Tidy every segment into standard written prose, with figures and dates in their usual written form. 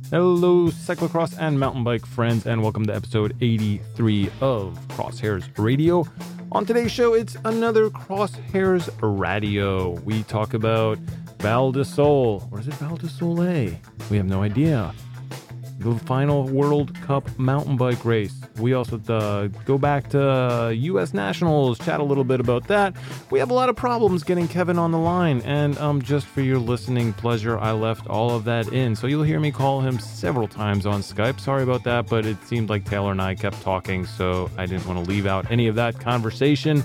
Hello, cyclocross and mountain bike friends, and welcome to episode 83 of Crosshairs Radio. On today's show, it's another Crosshairs Radio. We talk about Val di Sole, or is it Val di Sole? We have no idea. The final World Cup mountain bike race. We also go back to U.S. Nationals, chat a little bit about that. We have a lot of problems getting Kevin on the line, and just for your listening pleasure, I left all of that in. So you'll hear me call him several times on Skype. Sorry about that, but it seemed like Taylor and I kept talking, so I didn't want to leave out any of that conversation.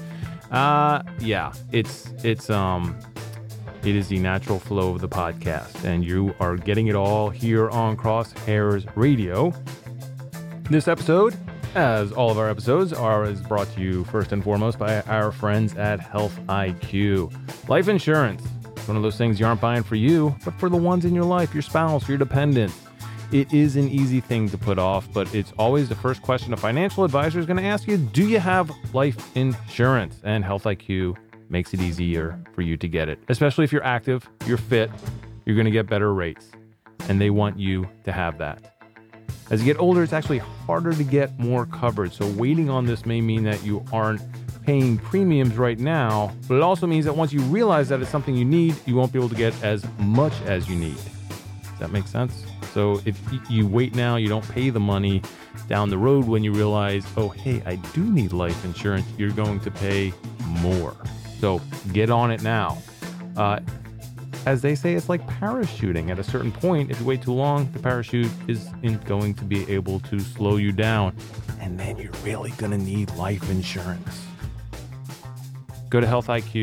It is the natural flow of the podcast, and you are getting it all here on Crosshairs Radio. This episode, as all of our episodes, is brought to you first and foremost by our friends at Health IQ. Life insurance. It's one of those things you aren't buying for you, but for the ones in your life, your spouse, your dependents. It is an easy thing to put off, but it's always the first question a financial advisor is going to ask you. Do you have life insurance? And Health IQ makes it easier for you to get it, especially if you're active, you're fit, you're going to get better rates, and they want you to have that. As you get older, it's actually harder to get more coverage, so waiting on this may mean that you aren't paying premiums right now, but it also means that once you realize that it's something you need, you won't be able to get as much as you need. Does that make sense? So if you wait now, you don't pay the money down the road when you realize, oh, hey, I do need life insurance, you're going to pay more. So get on it now. As they say, it's like parachuting. At a certain point, if you wait too long, the parachute isn't going to be able to slow you down. And then you're really going to need life insurance. Go to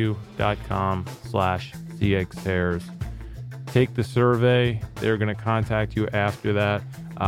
healthIQ.com/CXHairs. Take the survey. They're going to contact you after that.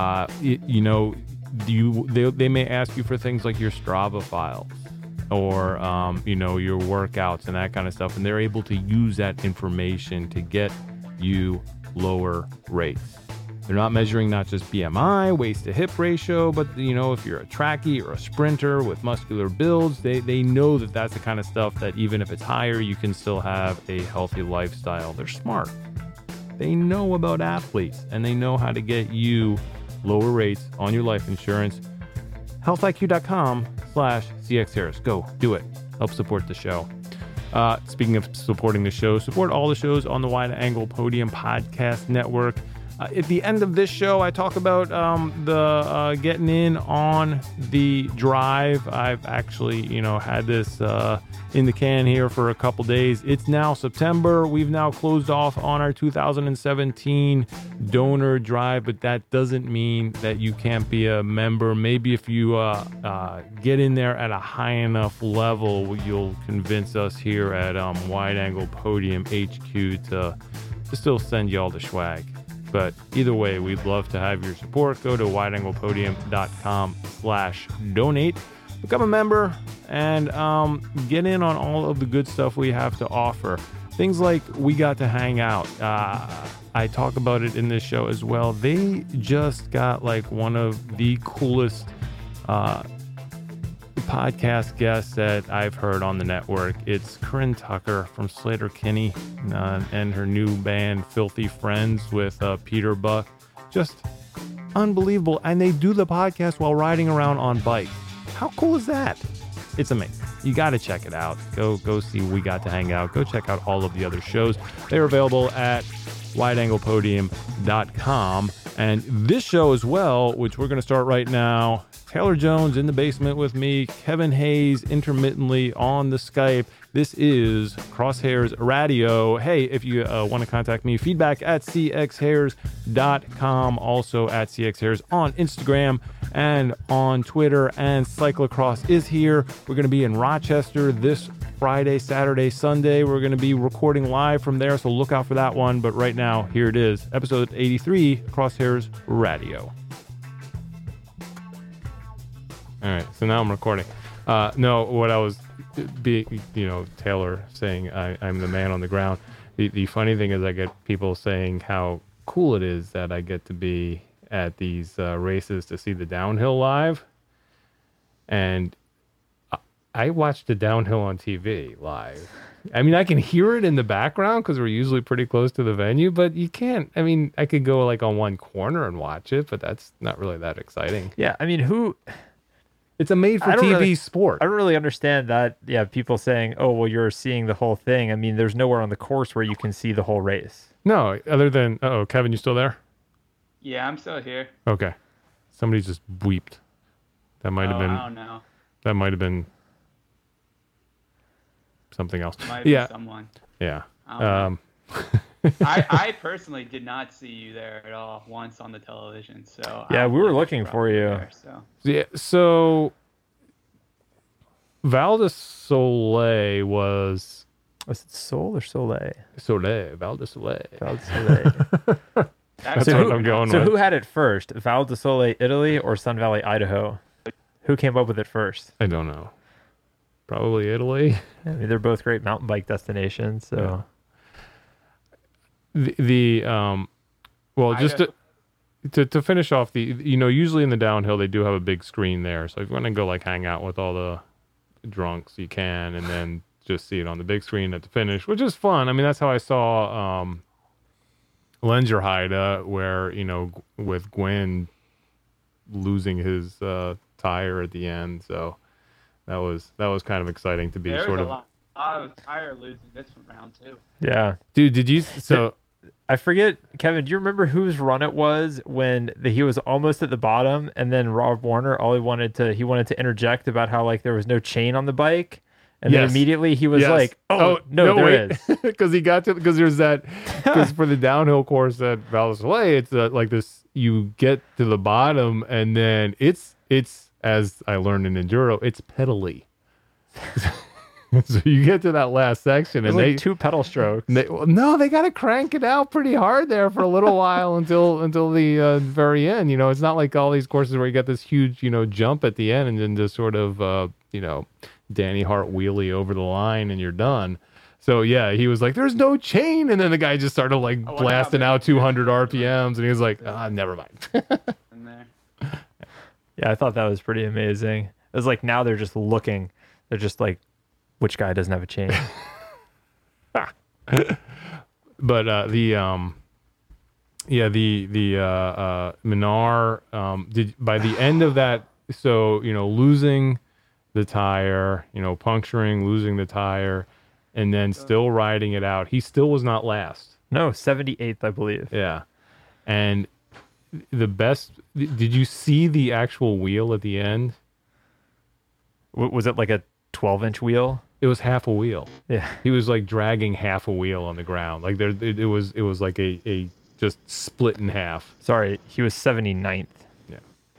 They may ask you for things like your Strava files, or your workouts and that kind of stuff, and they're able to use that information to get you lower rates. They're not measuring not just BMI, waist to hip ratio, but if you're a trackie or a sprinter with muscular builds, they know that that's the kind of stuff that even if it's higher, you can still have a healthy lifestyle. They're smart. They know about athletes, and they know how to get you lower rates on your life insurance. healthiq.com/CXHairs. Go do it. Help support the show. Speaking of supporting the show, support all the shows on the Wide Angle Podium Podcast Network. At the end of this show, I talk about the getting in on the drive. I've actually, had this in the can here for a couple days. It's now September. We've now closed off on our 2017 donor drive, but that doesn't mean that you can't be a member. Maybe if you get in there at a high enough level, you'll convince us here at Wide Angle Podium HQ to still send you all the swag. But either way, we'd love to have your support. Go to wideanglepodium.com/donate. Become a member and get in on all of the good stuff we have to offer. Things like we got to hang out. I talk about it in this show as well. They just got like one of the coolest podcast guests that I've heard on the network. It's Corinne Tucker from Sleater-Kinney and her new band Filthy Friends with Peter Buck. Just unbelievable. And they do the podcast while riding around on bikes. How cool is that? It's amazing. You got to check it out. Go see We Got to Hang Out. Go check out all of the other shows. They're available at wideanglepodium.com. And this show as well, which we're going to start right now. Taylor Jones in the basement with me, Kevin Hayes intermittently on the Skype. This is Crosshairs Radio. Hey, if you want to contact me, feedback at cxhairs.com, also at cxhairs on Instagram and on Twitter. And Cyclocross is here. We're going to be in Rochester this Friday, Saturday, Sunday. We're going to be recording live from there, so look out for that one. But right now, here it is, episode 83, Crosshairs Radio. All right, so now I'm recording. What I was Taylor saying I'm the man on the ground. The funny thing is I get people saying how cool it is that I get to be at these races to see the downhill live. And I watched the downhill on TV live. I mean, I can hear it in the background because we're usually pretty close to the venue, but you can't. I mean, I could go like on one corner and watch it, but that's not really that exciting. Yeah, I mean, It's a made-for-TV sport. I don't really understand that. Yeah, people saying, "Oh, well, you're seeing the whole thing." I mean, there's nowhere on the course where you can see the whole race. No, other than Kevin, you still there? Yeah, I'm still here. Okay, somebody just weeped. That might have been. I don't know. That might have been something else. Might be someone. Yeah. I don't know. I personally did not see you there at all once on the television. So yeah, we were looking for you. There, so. Yeah. So Val di Sole was. Was it Sol or Soleil? Soleil. Val di Sole. Val di Soleil. That's what I'm going with. So who had it first? Val di Sole, Italy, or Sun Valley, Idaho? Who came up with it first? I don't know. Probably Italy. I mean, they're both great mountain bike destinations. So well, just to finish off usually in the downhill they do have a big screen there. So if you want to go like hang out with all the drunks, you can, and then just see it on the big screen at the finish, which is fun. I mean, that's how I saw Lenzerheide, where with Gwyn losing his tire at the end. So that was kind of exciting to be There sort was of a lot of tire losing this round too. yeah, dude. Did you so? I forget, Kevin, do you remember whose run it was when he was almost at the bottom, and then Rob Warner, he wanted to interject about how like there was no chain on the bike, and then immediately he was like, "Oh no, there is," because there's that because for the downhill course at Val di Sole, it's like this. You get to the bottom, and then it's as I learned in enduro, it's pedally. So you get to that last section, and like 2 pedal strokes. They got to crank it out pretty hard there for a little while until the very end. It's not like all these courses where you got this huge jump at the end and then just sort of Danny Hart wheelie over the line and you're done. So yeah, he was like, "There's no chain," and then the guy just started like blasting out 200 RPMs, and he was like, "Never mind." In there. Yeah, I thought that was pretty amazing. It was like now they're just looking. They're just like, which guy doesn't have a chain? But the Menard did by the end of that. So losing the tire, puncturing, losing the tire, and then still riding it out. He still was not last. No, 78th, I believe. Yeah, and the best. Did you see the actual wheel at the end? Was it like a 12-inch wheel? It was half a wheel. Yeah, he was like dragging half a wheel on the ground. Like it was like a just split in half. Sorry, he was 79th. Yeah,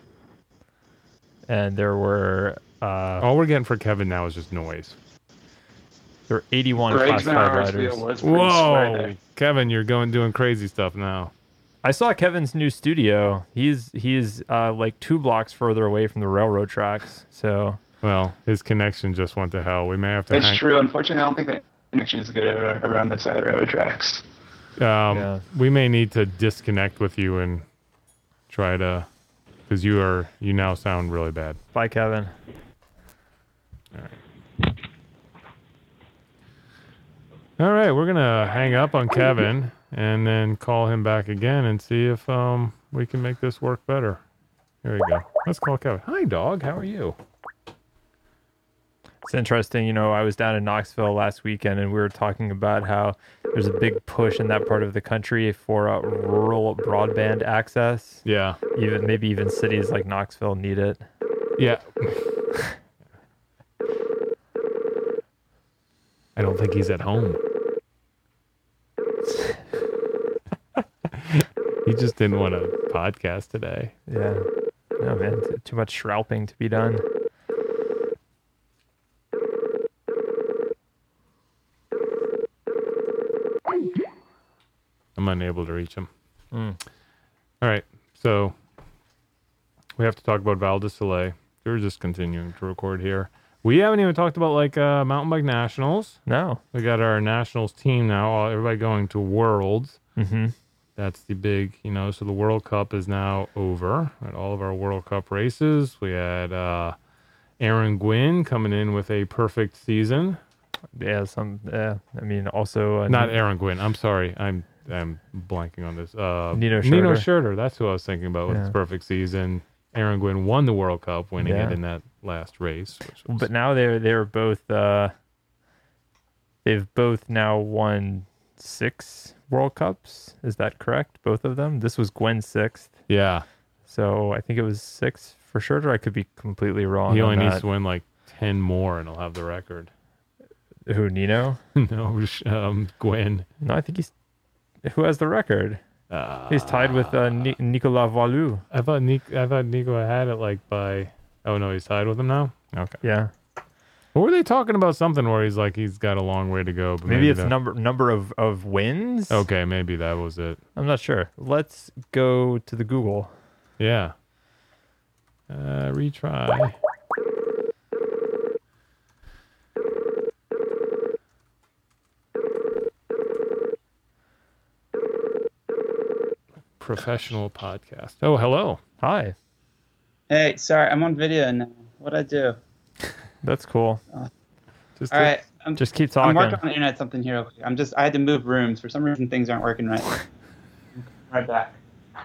and there were all we're getting for Kevin now is just noise. There were 81 Class 5 riders. Whoa, Kevin, you're doing crazy stuff now. I saw Kevin's new studio. He's like 2 blocks further away from the railroad tracks. So. Well, his connection just went to hell. We may have to. It's true. Unfortunately, I don't think the connection is good around the side of the railroad tracks. We may need to disconnect with you and try to, because you now sound really bad. Bye, Kevin. All right, we're gonna hang up on Kevin and then call him back again and see if we can make this work better. Here we go. Let's call Kevin. Hi, dog. How are you? It's interesting, I was down in Knoxville last weekend and we were talking about how there's a big push in that part of the country for rural broadband access. Yeah. Maybe even cities like Knoxville need it. Yeah. I don't think he's at home. He just didn't want a podcast today. Yeah. No, man. Too much shrouping to be done. I'm unable to reach him. All right. So we have to talk about Val di Sole. We're just continuing to record here. We haven't even talked about like mountain bike nationals. No. We got our nationals team now. Everybody going to Worlds. Mm-hmm. That's the big, so the World Cup is now over at all of our World Cup races. We had Aaron Gwyn coming in with a perfect season. Yeah, I mean, also Not Aaron Gwin. I'm sorry. I'm blanking on this. Nino Nino Schurter. Schurter. That's who I was thinking about with his perfect season. Aaron Gwin won the World Cup, winning it in that last race. But now they're both they've both now won 6 World Cups. Is that correct? Both of them. This was Gwen's 6th. Yeah. So I think it was 6 for Schurter. I could be completely wrong. He only needs to win like 10 more, and he'll have the record. Who, Nino? No, Gwen. No, I think who has the record? He's tied with Nicolas Valou. I thought Nico had it like by. Oh no, he's tied with him now. Okay. Yeah. What were they talking about? Something where he's like he's got a long way to go. But maybe it's number of wins. Okay, maybe that was it. I'm not sure. Let's go to the Google. Yeah. Retry. Professional podcast. Oh, hello. Hi. Hey, sorry, I'm on video now. What'd I do? That's cool. All right. Just keep talking. I'm working on the internet something here. I had to move rooms. For some reason, things aren't working right. Right back.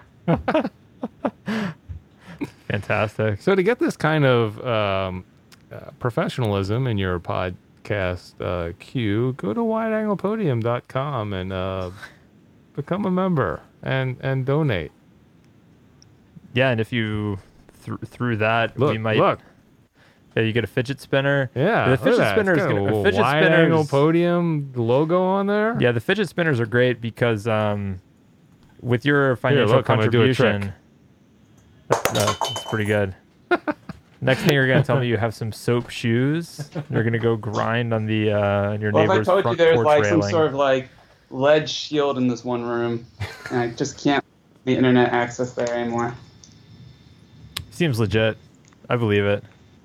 Fantastic. So to get this kind of professionalism in your podcast queue, go to wideanglepodium.com and become a member and donate. Yeah, and if you through that, we might look. Yeah, you get a fidget spinner. Yeah, the fidget spinners. Wide angle podium logo on there. Yeah, the fidget spinners are great because with your financial contribution, that's pretty good. Next thing you're gonna tell me you have some soap shoes. You're gonna go grind on the your neighbor's front porch railing. Well, if I told you there's like some sort of like lead shield in this one room, and I just can't the internet access there anymore. Seems legit. I believe it.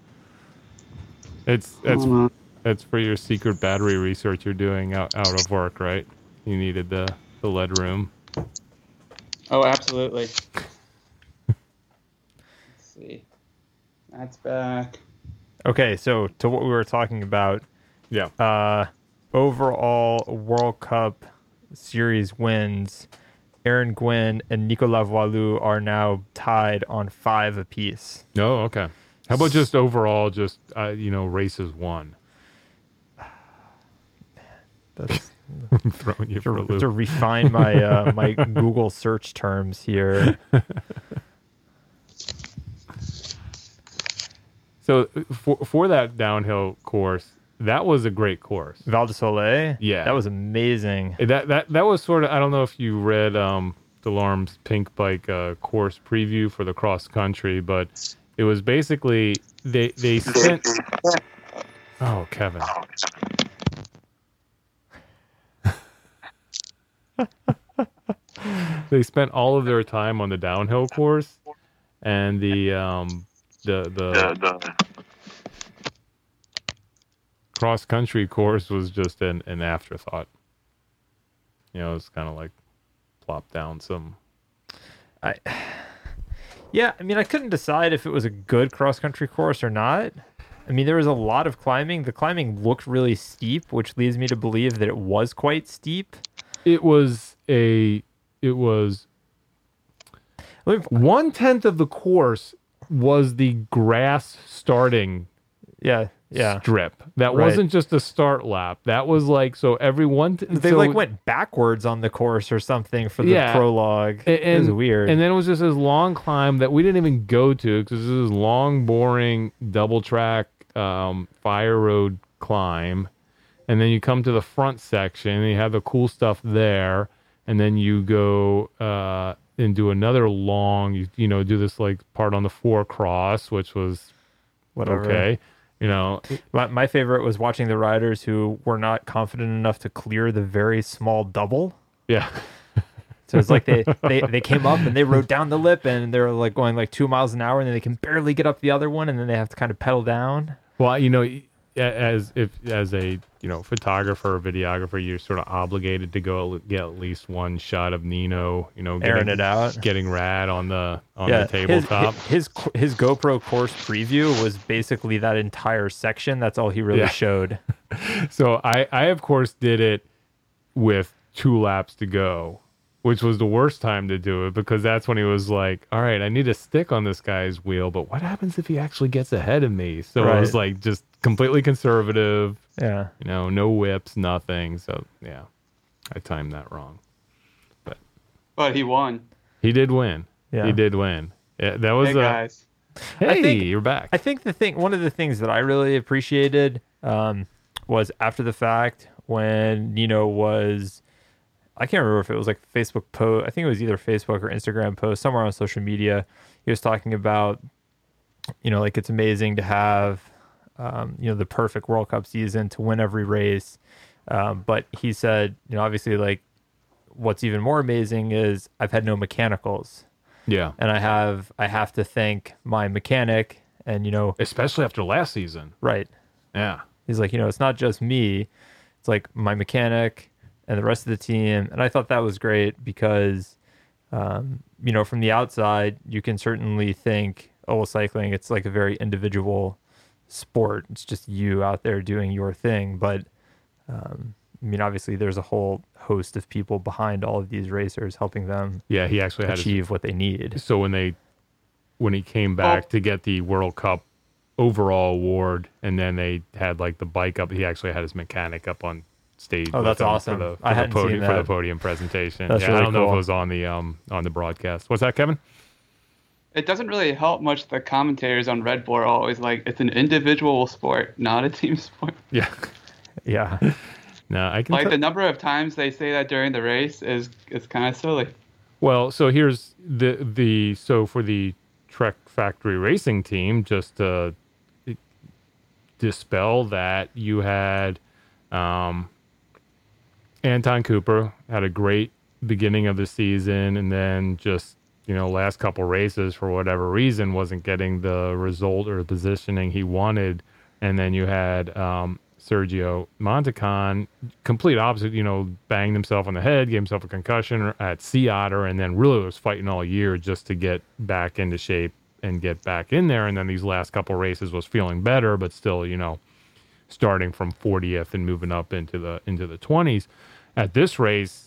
It's for your secret battery research you're doing out of work, right? You needed the lead room. Oh, absolutely. Let's see. That's back. Okay, so to what we were talking about. Yeah. Overall World Cup series wins, Aaron Gwin and Nicolas Valou are now tied on 5 apiece. Oh, okay. How about just overall, races won? That's I'm throwing you for a loop. To refine my my Google search terms here. So for that downhill course, that was a great course. Val di Sole? Yeah. That was amazing. That was sort of, I don't know if you read Delorme's Pink Bike course preview for the cross country, but it was basically they spent. Oh, Kevin. They spent all of their time on the downhill course, and the cross country course was just an afterthought. It's kind of like plop down some. Yeah, I mean, I couldn't decide if it was a good cross-country course or not. I mean, there was a lot of climbing. The climbing looked really steep, which leads me to believe that it was quite steep. It was 1/10 of the course was the grass starting strip. That wasn't just a start lap. That was like, so every they went backwards on the course or something for the prologue. It was weird. And then it was just this long climb that we didn't even go to because this is long, boring, double track fire road climb. And then you come to the front section and you have the cool stuff there. And then you go and do another long, do this like part on the 4 cross, which was whatever. Okay. My favorite was watching the riders who were not confident enough to clear the very small double. Yeah. So it's like they came up and they rode down the lip and they're like going like 2 miles an hour and then they can barely get up the other one and then they have to kind of pedal down. Well, as a photographer or videographer, you're sort of obligated to go get at least one shot of Nino, airing it out, getting rad on the tabletop. His GoPro course preview was basically that entire section. That's all he really showed. So I of course did it with 2 laps to go, which was the worst time to do it, because that's when he was like, all right, I need to stick on this guy's wheel, but what happens if he actually gets ahead of me? So it was like just completely conservative. Yeah. No whips, nothing. So yeah, I timed that wrong. But he won. He did win. Yeah. He did win. Yeah, that was guys. Hey, you're back. I think one of the things that I really appreciated was after the fact when Nino was, I can't remember if it was like Facebook post. I think it was either Facebook or Instagram post, somewhere on social media. He was talking about, like it's amazing to have, the perfect World Cup season to win every race. But he said, obviously, like what's even more amazing is I've had no mechanicals. Yeah. And I have to thank my mechanic and, especially after last season. Right. Yeah. He's like, it's not just me. It's like my mechanic and the rest of the team. And I thought that was great because, from the outside, you can certainly think, oh, well, cycling, it's like a very individual sport. It's just you out there doing your thing. But, obviously there's a whole host of people behind all of these racers helping them he actually had achieve what they need. So when he came back to get the World Cup overall award, and then they had like the bike up, he actually had his mechanic up on stage. Oh, that's awesome. For the podium presentation. That's really I don't know if cool. it was on the broadcast. What's that, Kevin? It doesn't really help much. The commentators on Red Bull are always like, it's an individual sport, not a team sport. Yeah. Yeah. No, I can the number of times they say that during the race is kind of silly. Well, so here's so for the Trek Factory Racing team, just to dispel that, you had Anton Cooper had a great beginning of the season, and then just last couple races for whatever reason wasn't getting the result or positioning he wanted, and then you had Sergio Montacon, complete opposite, banged himself on the head, gave himself a concussion at Sea Otter, and then really was fighting all year just to get back into shape and get back in there. And then these last couple races was feeling better, but still, starting from 40th and moving up into the 20s. At this race,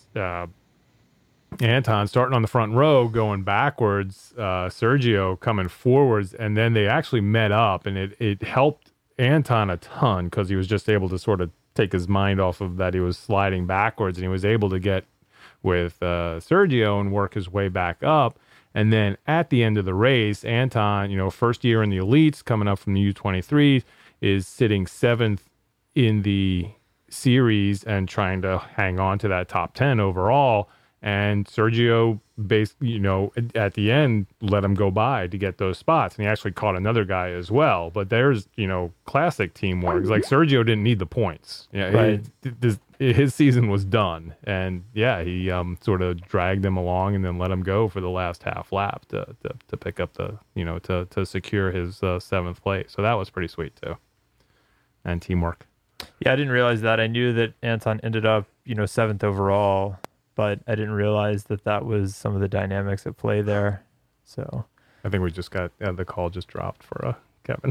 Anton starting on the front row, going backwards, Sergio coming forwards, and then they actually met up, and it helped Anton a ton because he was just able to sort of take his mind off of that he was sliding backwards, and he was able to get with Sergio and work his way back up. And then at the end of the race, Anton, first year in the elites, coming up from the U23s, is sitting 7th in the series and trying to hang on to that top 10 overall. And Sergio, at the end, let him go by to get those spots. And he actually caught another guy as well. But there's, classic teamwork. It's like Sergio didn't need the points. Yeah, right. His season was done. And, he sort of dragged him along and then let him go for the last half lap to pick up the, to secure his 7th place. So that was pretty sweet, too. And teamwork. Yeah, I didn't realize that. I knew that Anton ended up, 7th overall, but I didn't realize that was some of the dynamics at play there. So I think we just got the call just dropped for Kevin.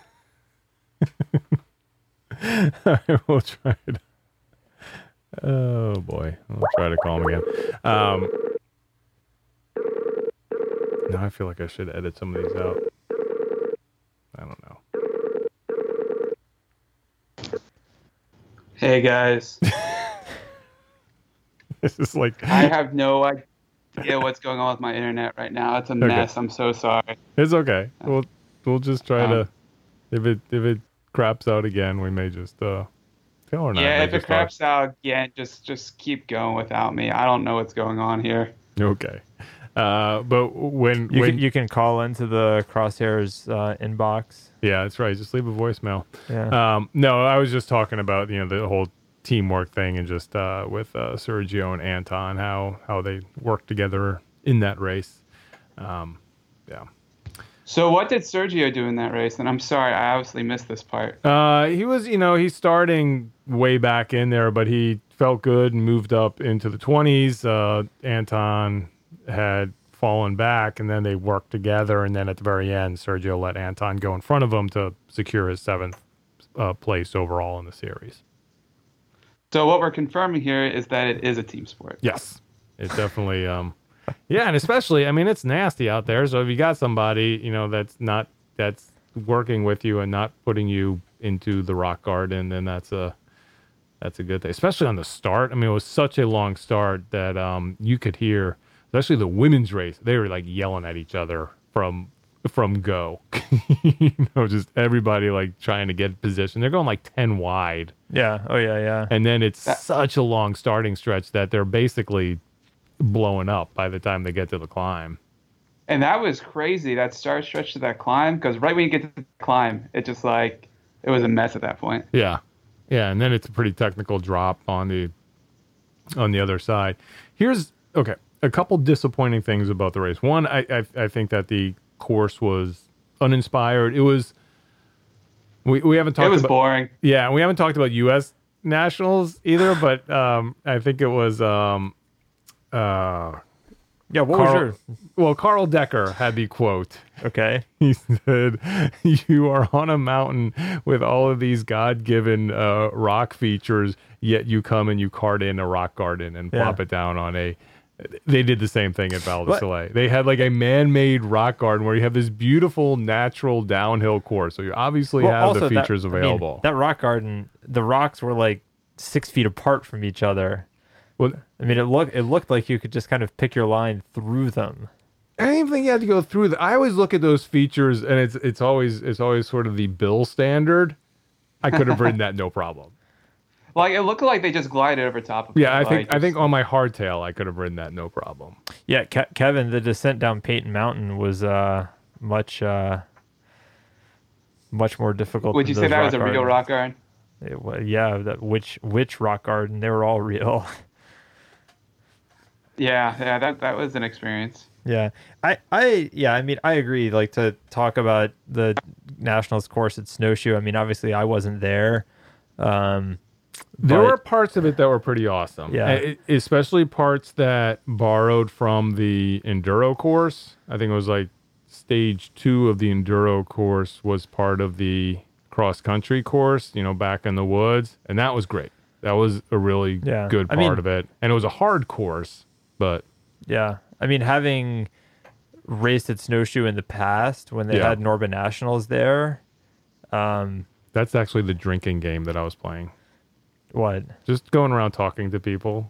All right, we'll try it. Oh boy, we'll try to call him again. Now I feel like I should edit some of these out. I don't know. Hey guys. This is like I have no idea what's going on with my internet right now. It's a mess. I'm so sorry. It's okay. We'll just try to if it craps out again, we may just if it craps out again, just keep going without me. I don't know what's going on here. Okay. But when you can call into the Crosshairs inbox. Yeah, that's right. Just leave a voicemail. Yeah. No, I was just talking about the whole teamwork thing and just with Sergio and Anton, how they worked together in that race. Yeah. So what did Sergio do in that race? And I'm sorry, I obviously missed this part. He was, he's starting way back in there, but he felt good and moved up into the 20s. Anton had fallen back, and then they worked together. And then at the very end, Sergio let Anton go in front of him to secure his 7th place overall in the series. So what we're confirming here is that it is a team sport. Yes, it definitely. Yeah, and especially, I mean, it's nasty out there. So if you got somebody, that's working with you and not putting you into the rock garden, then that's a good thing. Especially on the start. I mean, it was such a long start that you could hear, especially the women's race, they were like yelling at each other from go. Just everybody like trying to get position. They're going like 10 wide. Yeah. Oh yeah, yeah. And then it's such a long starting stretch that they're basically blowing up by the time they get to the climb. And that was crazy, that start stretch to that climb, because right when you get to the climb, it just like it was a mess at that point. Yeah. Yeah, and then it's a pretty technical drop on the other side. Here's a couple disappointing things about the race. One, I think that the course was uninspired. It was we haven't talked. It was boring. Yeah, we haven't talked about U.S. nationals either, but I think it was. Yeah, what was your... Well, Carl Decker had the quote. Okay. He said, "You are on a mountain with all of these God-given rock features, yet you come and you cart in a rock garden and plop it down on a..." They did the same thing at Val di Sole. They had like a man-made rock garden where you have this beautiful natural downhill course. So you obviously have the features available. I mean, that rock garden, the rocks were like 6 feet apart from each other. Well, I mean, it looked like you could just kind of pick your line through them. I didn't even think you had to go through I always look at those features, and it's always sort of the Bill standard. I could have ridden that no problem. Like it looked like they just glided over top of it. Yeah, I think on my hardtail I could have ridden that no problem. Yeah, Kevin, the descent down Peyton Mountain was much more difficult. Would you say that was a real rock garden? Yeah, which rock garden? They were all real. Yeah, that was an experience. Yeah, I mean, I agree. Like, to talk about the Nationals course at Snowshoe, I mean, obviously I wasn't there. There were parts of it that were pretty awesome. Yeah, especially parts that borrowed from the enduro course. I think it was like stage 2 of the enduro course was part of the cross country course, back in the woods, and that was great. That was a really good part of it, and it was a hard course, but yeah, I mean, having raced at Snowshoe in the past when they had Norba Nationals there, that's actually the drinking game that I was playing. What? Just going around talking to people.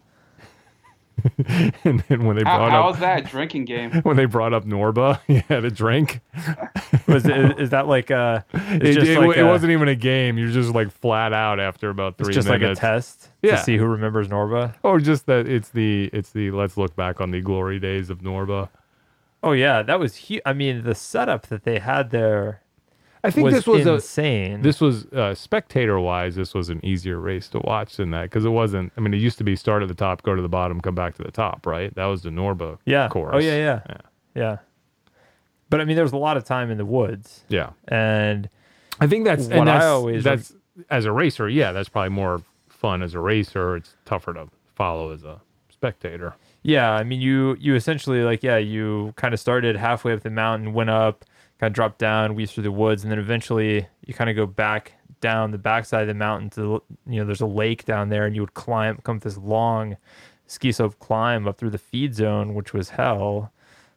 And then when they brought how was that drinking game? When they brought up Norba, you had a drink. Is that like it wasn't even a game. You're just like flat out after about 3 minutes. It's just like a test to see who remembers Norba, or just that it's the let's look back on the glory days of Norba. Oh yeah, that was huge. I mean, the setup that they had there. I think this was insane. This was spectator-wise, this was an easier race to watch than that, because it wasn't. I mean, it used to be start at the top, go to the bottom, come back to the top, right? That was the Norba course. Oh yeah. But I mean, there was a lot of time in the woods. Yeah, and I think that's as a racer. Yeah, that's probably more fun as a racer. It's tougher to follow as a spectator. Yeah, I mean, you essentially you kind of started halfway up the mountain, went up, kind of dropped down, weaved through the woods, and then eventually you kind of go back down the backside of the mountain to, there's a lake down there, and you would come up this long ski slope climb up through the feed zone, which was hell.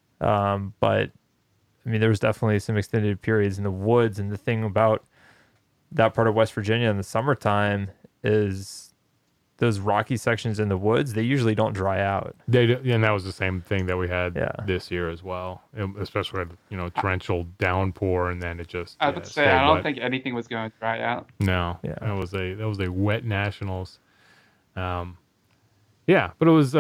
But I mean, there was definitely some extended periods in the woods, and the thing about that part of West Virginia in the summertime is those rocky sections in the woods, they usually don't dry out. And that was the same thing that we had this year as well, especially with, torrential downpour, and then it just. I would say I don't think anything was going to dry out. No, that was a wet Nationals. But it was.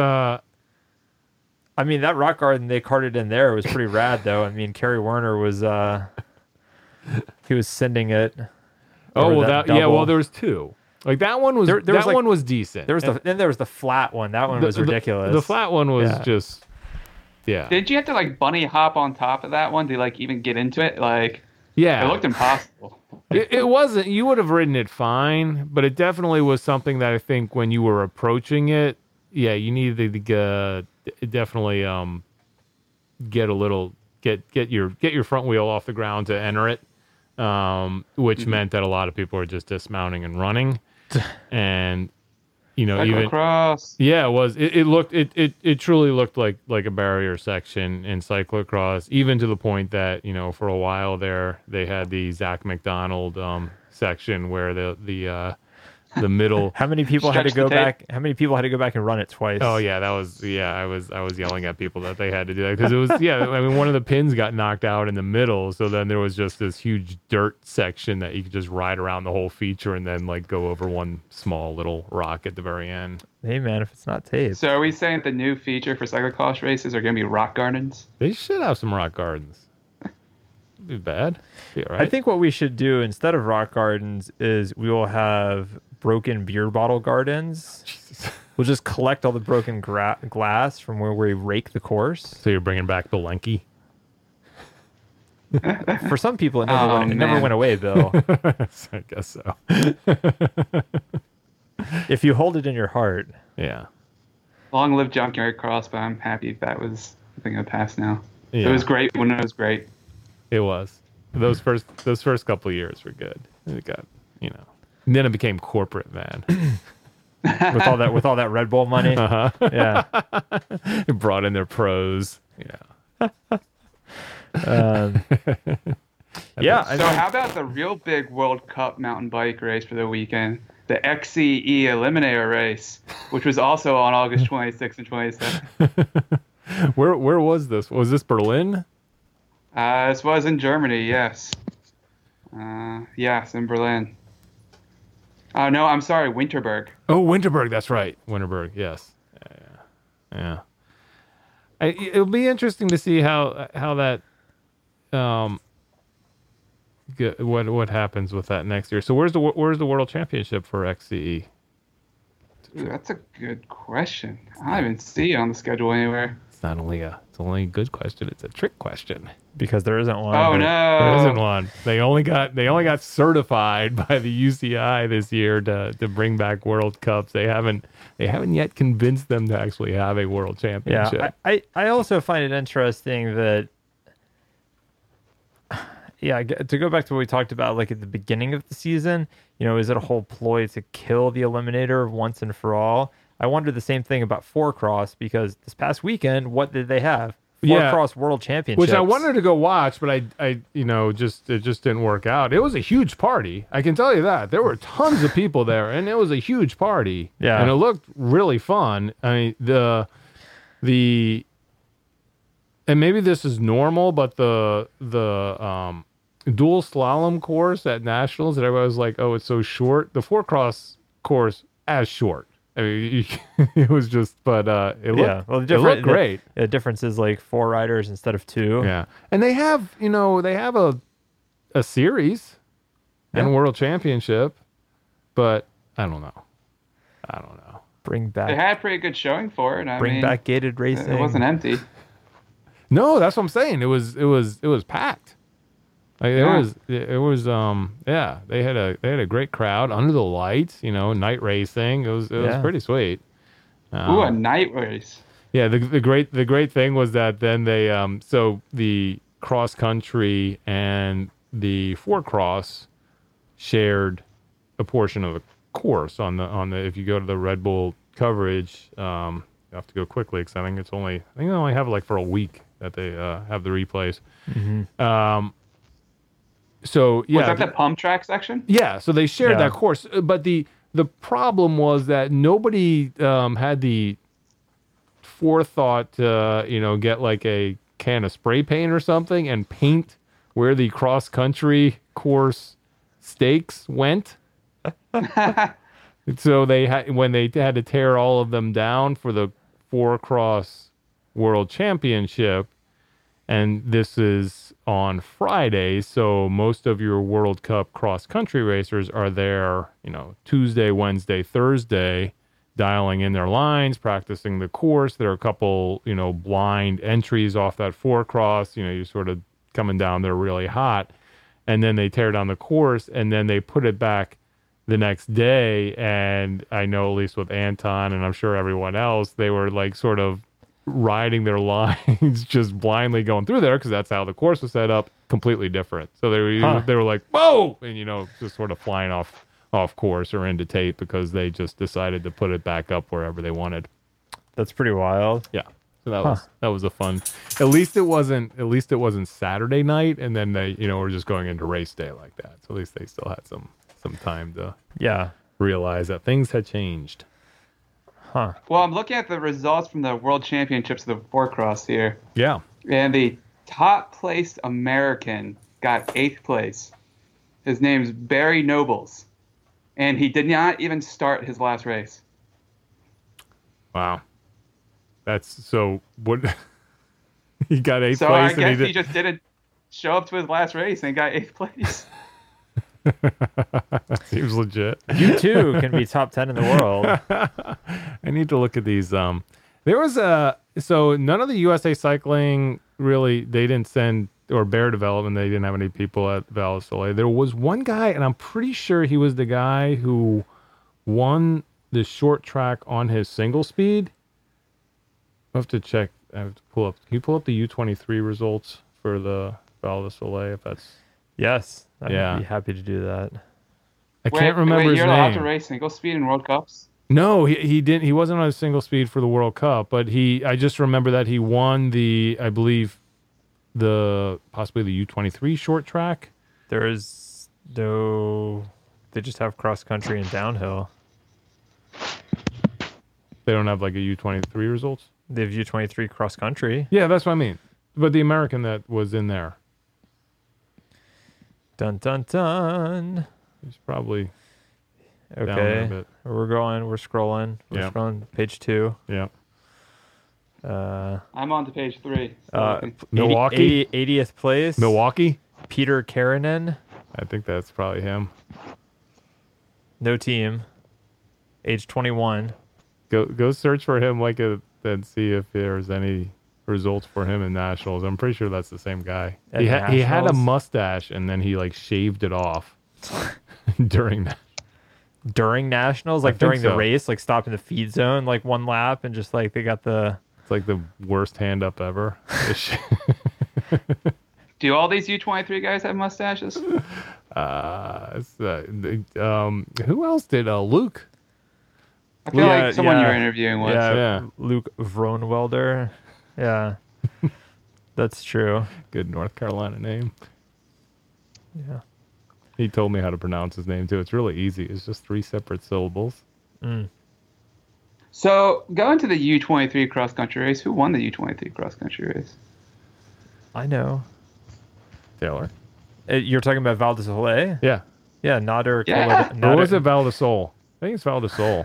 I mean, that rock garden they carted in there was pretty rad, though. I mean, Kerry Werner was he was sending it. Oh well, well, there was 2. Like that one was one was decent. Then there was the flat one. That one was ridiculous. The flat one was just Yeah. Did you have to like bunny hop on top of that one to like even get into it? Like, Yeah. it looked impossible. It wasn't. You would have ridden it fine, but it definitely was something that I think when you were approaching it, yeah, you needed to definitely get your front wheel off the ground to enter it, which meant that a lot of people were just dismounting and running, and Cyclocross. yeah, it was. It truly looked like a barrier section in cyclocross, even to the point that for a while there they had the Zach McDonald section where the middle. How many people had to go back? How many people had to go back and run it twice? Oh yeah, that was I was yelling at people that they had to do that because it was I mean, one of the pins got knocked out in the middle, so then there was just this huge dirt section that you could just ride around the whole feature and then like go over one small little rock at the very end. Hey man, if it's not taped. So are we saying the new feature for cyclocross races are going to be rock gardens? They should have some rock gardens. Be bad. Be all right. I think what we should do instead of rock gardens is we will have broken beer bottle gardens. Jesus. We'll just collect all the broken glass from where we rake the course. So you're bringing back the Lenky? For some people, it never went away, Bill. I guess so. If you hold it in your heart. Yeah. Long live Junkyard Cross, but I'm happy that was a thing of the past now. Yeah. It was great when it was great. It was. Those first couple of years were good. It got, And then it became corporate, man. with all that Red Bull money. Uh-huh. Yeah. It brought in their pros. Yeah. Yeah. So how about the real big World Cup mountain bike race for the weekend? The XCE Eliminator race, which was also on August 26th and 27th. Where was this? Was this Berlin? This was in Germany, yes. Yes, in Berlin. Oh, no, I'm sorry, Winterberg. Oh, Winterberg. That's right. Winterberg. Yes. Yeah. It'll be interesting to see how that what happens with that next year. So where's the World Championship for XCE? Ooh, that's a good question. I don't even see it on the schedule anywhere. It's only a good question. It's a trick question. Because there isn't one. Oh, no. There isn't one. They only got certified by the UCI this year to bring back World Cups. They haven't yet convinced them to actually have a World Championship. Yeah, I also find it interesting that to go back to what we talked about like at the beginning of the season, is it a whole ploy to kill the Eliminator once and for all? I wonder the same thing about Four Cross because this past weekend, what did they have? Four Cross World Championships. Which I wanted to go watch, but it just didn't work out. It was a huge party. I can tell you that. There were tons of people there, and it was a huge party. Yeah. And it looked really fun. I mean, and maybe this is normal, but the dual slalom course at Nationals that everybody was like, oh, it's so short. The Four Cross course as short. I mean, it was just, but it looked great. The difference is like 4 riders instead of 2. Yeah, and they have a series and World Championship, but I don't know. Bring back. They had a pretty good showing for it. Bring back gated racing. It wasn't empty. No, that's what I'm saying. It was packed. Like they had a great crowd under the lights, night racing. It was pretty sweet. Ooh, a night race. Yeah, the great thing was that then they so the cross country and the Four Cross shared a portion of the course on the if you go to the Red Bull coverage, you have to go quickly because I think they only have it like for a week that they have the replays. Mm-hmm. So yeah, was that the pump track section? Yeah, so they shared that course, but the problem was that nobody had the forethought to get like a can of spray paint or something and paint where the cross country course stakes went. So when they had to tear all of them down for the Four Cross World Championship. And this is on Friday, so most of your World Cup cross-country racers are there, Tuesday, Wednesday, Thursday, dialing in their lines, practicing the course. There are a couple, blind entries off that 4-cross. You're sort of coming down there really hot. And then they tear down the course, and then they put it back the next day. And I know, at least with Anton, and I'm sure everyone else, they were like sort of riding their lines, just blindly going through there because that's how the course was set up. Completely different. So they were like, whoa, and just sort of flying off course or into tape because they just decided to put it back up wherever they wanted. That's pretty wild. Yeah. So that was a fun. At least it wasn't Saturday night, and then they were just going into race day like that. So at least they still had some time to realize that things had changed. Huh. Well, I'm looking at the results from the World Championships of the 4-cross here. Yeah. And the top placed American got 8th place. His name's Barry Nobles. And he did not even start his last race. Wow. That's so what he got 8th so place. So I guess he just didn't show up to his last race and got 8th place. Seems legit. You too can be top 10 in the world. I need to look at these. There was so none of the USA Cycling really, they didn't send, or Bear Development, they didn't have any people at Val di Sole. There was one guy, and I'm pretty sure he was the guy who won the short track on his single speed. I have to check. I have to pull up. Can you pull up the U23 results for the Val di Sole if that's... Yes, I'd be happy to do that. I can't remember his you're name. allowed to race single speed in World Cups? No, he didn't. He wasn't on a single speed for the World Cup, but I just remember that he won I believe, possibly the U23 short track. There is no. They just have cross country and downhill. They don't have like a U23 results. They have U23 cross country. Yeah, that's what I mean. But the American that was in there. Dun dun dun. He's probably okay. down there a bit. We're scrolling. We're scrolling. Page 2. Yeah. I'm on to page 3. Milwaukee? 80th place. Milwaukee? Peter Karanen. I think that's probably him. No team. Age 21. Go search for him and see if there's any results for him in nationals. I'm pretty sure that's the same guy. He had a mustache and then he shaved it off during that. During nationals, during the race, stopping the feed zone, one lap, and just they got the. It's like the worst hand up ever. Do all these U23 guys have mustaches? Who else did? Luke. I feel like someone you were interviewing was. Yeah. Luke Vroonwelder. Yeah. That's true. Good North Carolina name. Yeah. He told me how to pronounce his name too. It's really easy. It's just 3 separate syllables. Mm. So, going to the U23 cross country race, who won the U23 cross country race? I know. Taylor. You're talking about Val di Sole? Yeah. Yeah, Nader. Yeah. Or was it Val di Sole? I think it's Val di Sole.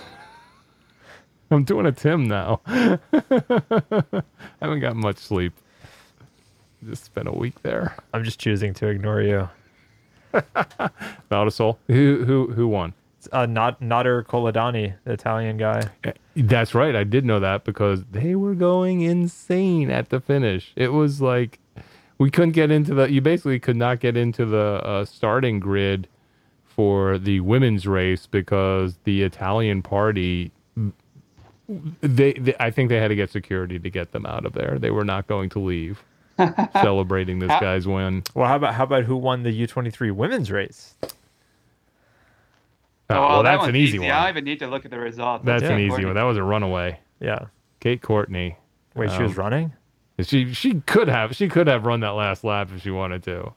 I'm doing a Tim now. I haven't got much sleep. Just spent a week there. I'm just choosing to ignore you. Val di Sole. Who won? Nader Coladani, the Italian guy. That's right. I did know that because they were going insane at the finish. It was like we couldn't get into you basically could not get into the starting grid for the women's race because the Italian party, I think they had to get security to get them out of there. They were not going to leave celebrating this guy's win. Well, how about who won the U23 women's race? Well, that's an easy one. I don't even need to look at the results. That's an easy one. That was a runaway. Yeah. Kate Courtney. Wait, she was running? She could have run that last lap if she wanted to.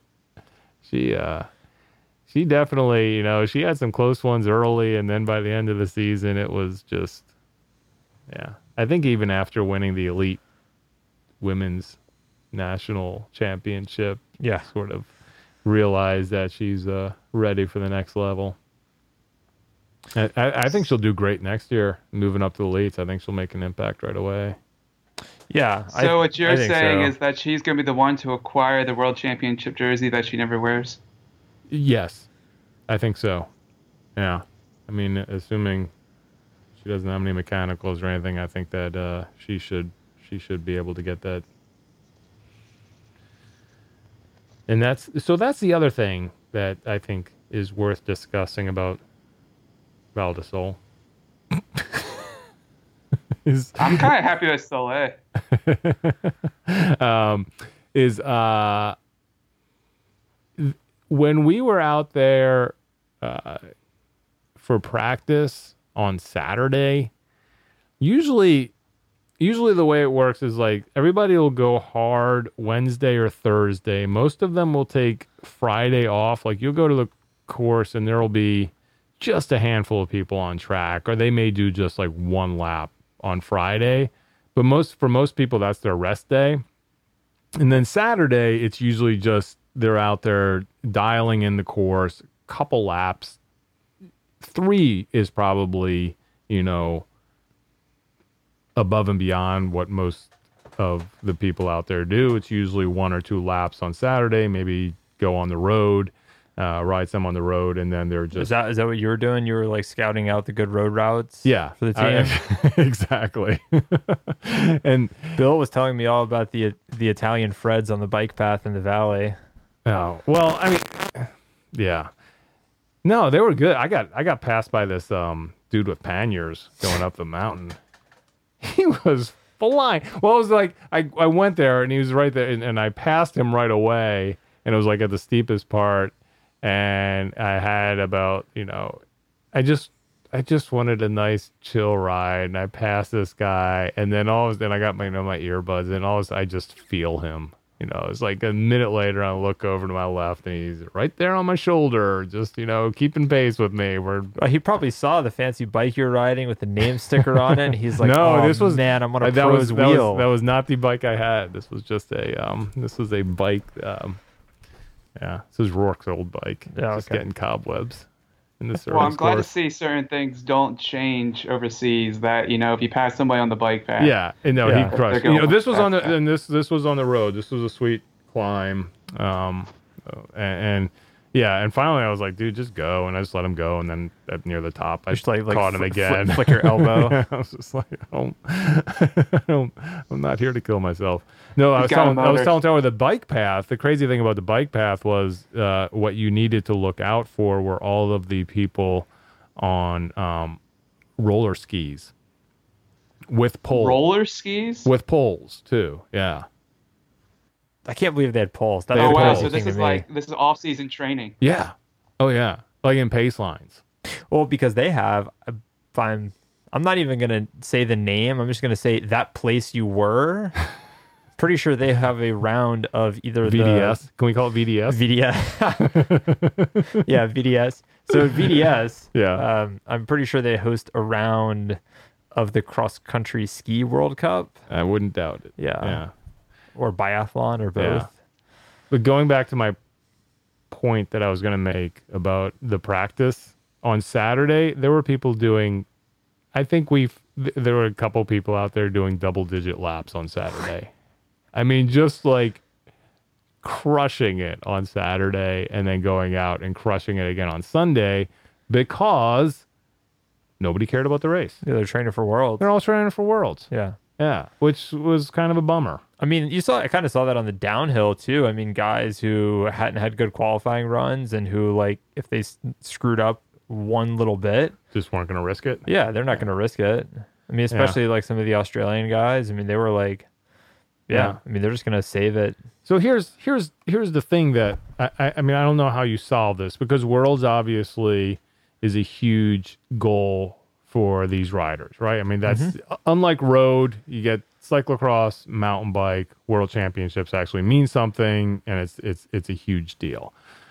She definitely, she had some close ones early, and then by the end of the season, it was just, yeah. I think even after winning the elite women's national championship, sort of realized that she's ready for the next level. I think she'll do great next year, moving up to the elites. I think she'll make an impact right away. Yeah. So what you're saying is that she's going to be the one to acquire the world championship jersey that she never wears? Yes, I think so. Yeah. I mean, assuming She doesn't have any mechanicals or anything. I think that she should be able to get that. And that's the other thing that I think is worth discussing about Val di Sole. I'm kind of happy with Soleil. When we were out there for practice on Saturday, usually the way it works is like everybody will go hard Wednesday or Thursday. Most of them will take Friday off. Like you'll go to the course and there will be just a handful of people on track, or they may do just like one lap on Friday. But for most people, that's their rest day. And then Saturday, it's usually just they're out there dialing in the course, couple laps. 3 is probably, above and beyond what most of the people out there do. It's usually 1 or 2 laps on Saturday, maybe go on the road, ride some on the road, and then they're just... Is that what you were doing? You were like scouting out the good road routes for the team? Exactly. And Bill was telling me all about the Italian Freds on the bike path in the valley. Oh, well, I mean, yeah. No, they were good. I got passed by this dude with panniers going up the mountain. He was flying. Well, it was like I went there and he was right there, and I passed him right away, and it was like at the steepest part, and I had about I just wanted a nice chill ride, and I passed this guy, and then I got my my earbuds, and I just feel him. It's like a minute later, I look over to my left, and he's right there on my shoulder, just, keeping pace with me. He probably saw the fancy bike you're riding with the name sticker on it, and he's like, man, I'm on a pro's wheel. That was not the bike I had. This was just a bike. This is Rourke's old bike. Yeah, just getting cobwebs. Well, I'm glad to see certain things don't change overseas. That if you pass somebody on the bike path, he crushed. This was on this was on the road. This was a sweet climb, and finally I was like, dude, just go, and I just let him go, and then near the top, I just caught him again. Flick your elbow. I was just like, I'm not here to kill myself. No, I was telling Tower the bike path. The crazy thing about the bike path was what you needed to look out for were all of the people on roller skis with poles. Roller skis with poles too. Yeah. I can't believe they had poles. So this is off-season training. Yeah. Oh yeah. Like in pace lines. Well, because they have. I'm not even gonna say the name. I'm just gonna say that place you were. Pretty sure they have a round of either VDS. Can we call it VDS? VDS. Yeah, VDS. So VDS. Yeah. I'm pretty sure they host a round of the cross country ski World Cup. I wouldn't doubt it. Yeah. Or biathlon or both. Yeah. But going back to my point that I was going to make about the practice on Saturday, there were people doing. I think there were a couple people out there doing double-digit laps on Saturday. I mean, just like crushing it on Saturday and then going out and crushing it again on Sunday because nobody cared about the race. Yeah, they're training for Worlds. They're all training for Worlds. Yeah. Yeah, which was kind of a bummer. I mean, I kind of saw that on the downhill too. I mean, guys who hadn't had good qualifying runs and who, like, if they screwed up one little bit, just weren't going to risk it. Yeah, they're not going to risk it. I mean, especially like some of the Australian guys. I mean, they were like, I mean, they're just going to save it. So here's the thing that I mean, I don't know how you solve this because Worlds obviously is a huge goal for these riders, right? I mean, that's unlike road, you get cyclocross, mountain bike, world championships actually mean something, and it's a huge deal.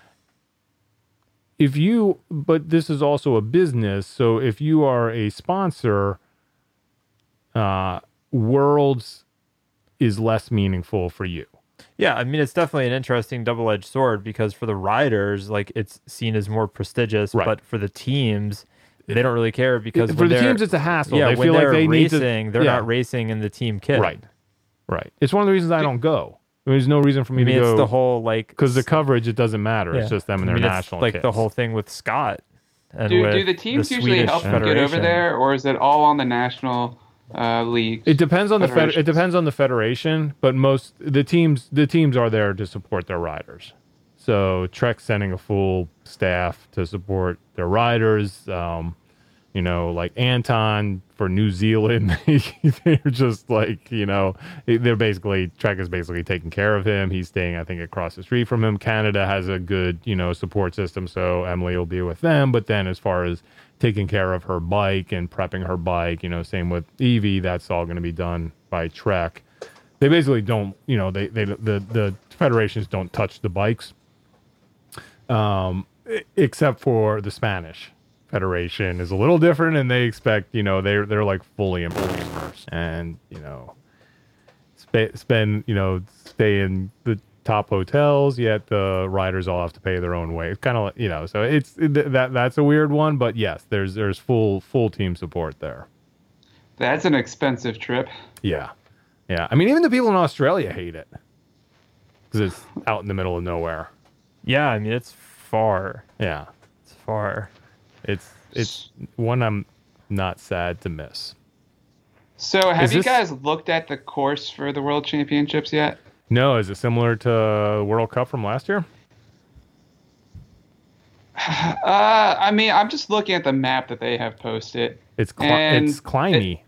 But this is also a business, so if you are a sponsor, Worlds is less meaningful for you. Yeah, I mean, it's definitely an interesting double-edged sword because for the riders, like, it's seen as more prestigious, but for the teams, they don't really care because for the teams, it's a hassle. Yeah, they when feel they're like they racing, need to, they're not racing in the team kit. Right. It's one of the reasons I don't go. I mean, there's no reason for me to go. It's the whole, like, because the coverage, it doesn't matter. It's just them and their national like kits. The whole thing with Scott And do the teams usually help them get over there, or is it all on the national leagues? It depends on it depends on the federation, but the teams are there to support their riders. So Trek's sending a full staff to support their riders. Like Anton for New Zealand, they're just like, Trek is basically taking care of him. He's staying, I think, across the street from him. Canada has a good, support system, so Emily will be with them. But then as far as taking care of her bike and prepping her bike, same with Evie, that's all going to be done by Trek. They basically don't, the federations don't touch the bikes, except for the Spanish Federation is a little different, and they expect, they're like fully immersed and, stay in the top hotels, yet the riders all have to pay their own way. It's kind of, so that's a weird one, but yes, there's full team support there. That's an expensive trip. Yeah. Yeah. I mean, even the people in Australia hate it because it's out in the middle of nowhere. Yeah. I mean, it's far. Yeah. It's far. It's one I'm not sad to miss. So have you guys looked at the course for the World Championships yet? No. Is it similar to World Cup from last year? I mean, I'm just looking at the map that they have posted. It's climby.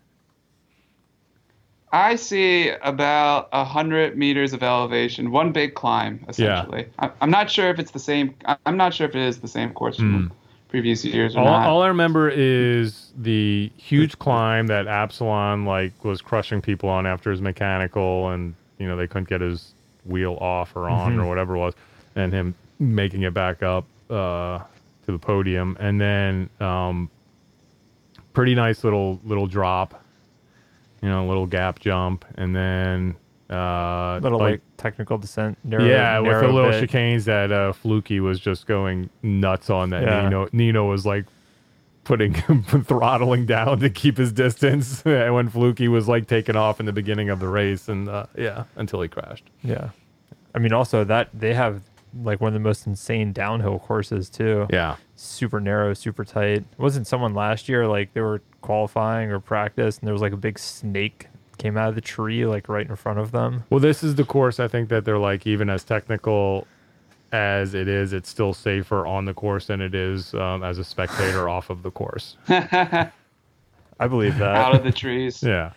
I see about 100 meters of elevation, one big climb, essentially. Yeah. I'm not sure if it's the same. I'm not sure if it is the same course from previous years or not. All I remember is the huge climb that Absalon was crushing people on after his mechanical, and they couldn't get his wheel off or on or whatever it was, and him making it back up to the podium, and then pretty nice little drop, little gap jump, and then little technical descent. With the little chicanes that Fluky was just going nuts on. That Nino was throttling down to keep his distance, and when Fluky was taking off in the beginning of the race, and until he crashed. Yeah, I mean, also that they have one of the most insane downhill courses too. Yeah, super narrow, super tight. Wasn't someone last year they were qualifying or practice, and there was a big snake came out of the tree right in front of them? Well, this is the course I think that they're even as technical as it is, it's still safer on the course than it is as a spectator off of the course. I believe that. Out of the trees. Yeah.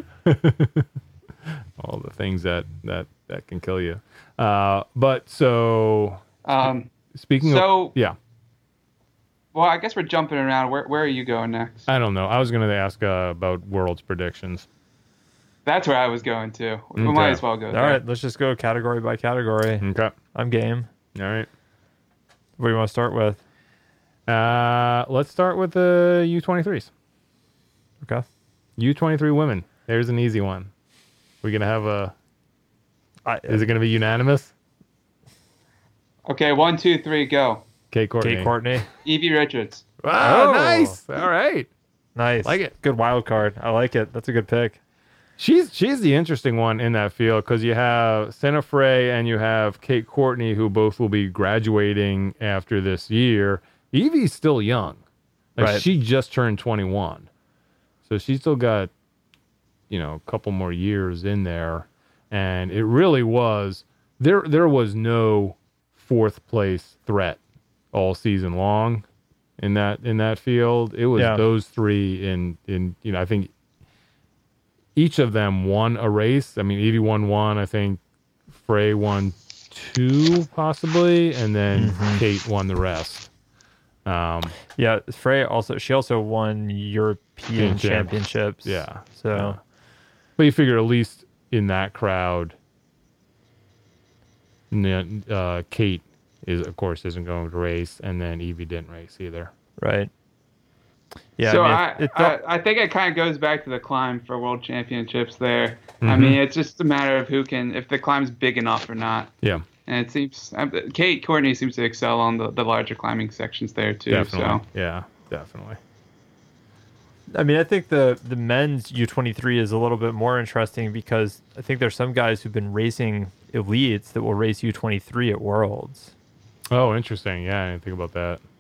All the things that can kill you. But so speaking of yeah. Well, I guess we're jumping around. Where are you going next? I don't know. I was going to ask about World's predictions. That's where I was going to. We might as well go there. All right, let's just go category by category. Okay. I'm game. All right. What do you want to start with? Let's start with the U23s. Okay. U23 women. There's an easy one. We're going to have is it going to be unanimous? Okay, 1, 2, 3, go. Kate Courtney. Evie Richards. Wow, nice. All right. Nice. Like it. Good wild card. I like it. That's a good pick. She's the interesting one in that field because you have Senna Frey and you have Kate Courtney, who both will be graduating after this year. Evie's still young. Right. She just turned 21. So she's still got, a couple more years in there. And it really was, there was no fourth place threat all season long in that field. It was those three in I think each of them won a race. I mean, Evie won one. I think Frey won two, possibly, and then Kate won the rest. Frey also won European championships. Yeah. So, but you figure at least in that crowd, Kate isn't going to race, and then Evie didn't race either. Right. Yeah, so I think it kind of goes back to the climb for World Championships there. I mean, it's just a matter of if the climb's big enough or not. Yeah. And it seems Kate Courtney seems to excel on the larger climbing sections there too. Definitely. So. Yeah, definitely. I mean, I think the men's U23 is a little bit more interesting because I think there's some guys who've been racing elites that will race U23 at Worlds. Oh, interesting. Yeah, I didn't think about that.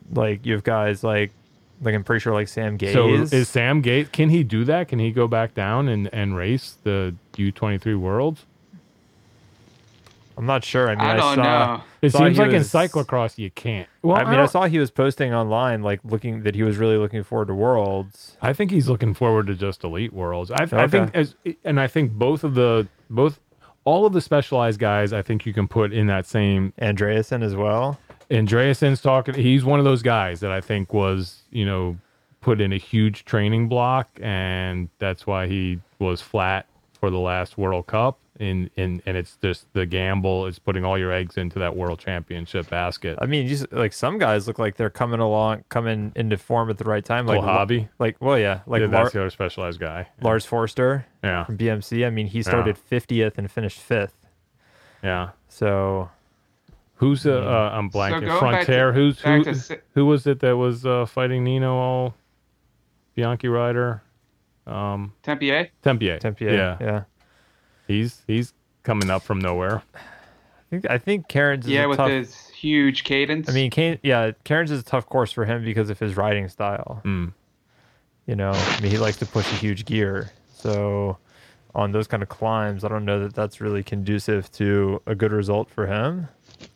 Like you have guys like I'm pretty sure like Sam Gaze. So is Sam Gaze? Can he do that? Can he go back down and race the U23 Worlds? I'm not sure. I mean, I don't know. It seems like in cyclocross you can't. Well, I saw he was posting online like that he was really looking forward to Worlds. I think he's looking forward to just Elite Worlds. I think all of the Specialized guys, I think you can put in that same. Andreasen as well. Andreasen's talking. He's one of those guys that I think was, put in a huge training block, and that's why he was flat for the last World Cup. And it's just the gamble is putting all your eggs into that World Championship basket. I mean, just like some guys look like they're coming into form at the right time. Like Hobby, that's the other Specialized guy. Lars Forster, yeah, from BMC. I mean, he started 50th and finished 5th. Yeah. So, who's I'm blanking. So Frontier. Who was it that was fighting Nino all Bianchi rider? Tempier. Yeah. He's coming up from nowhere. I think Cairns is with his huge cadence. I mean, Cairns is a tough course for him because of his riding style. Mm. He likes to push a huge gear. So on those kind of climbs, I don't know that that's really conducive to a good result for him.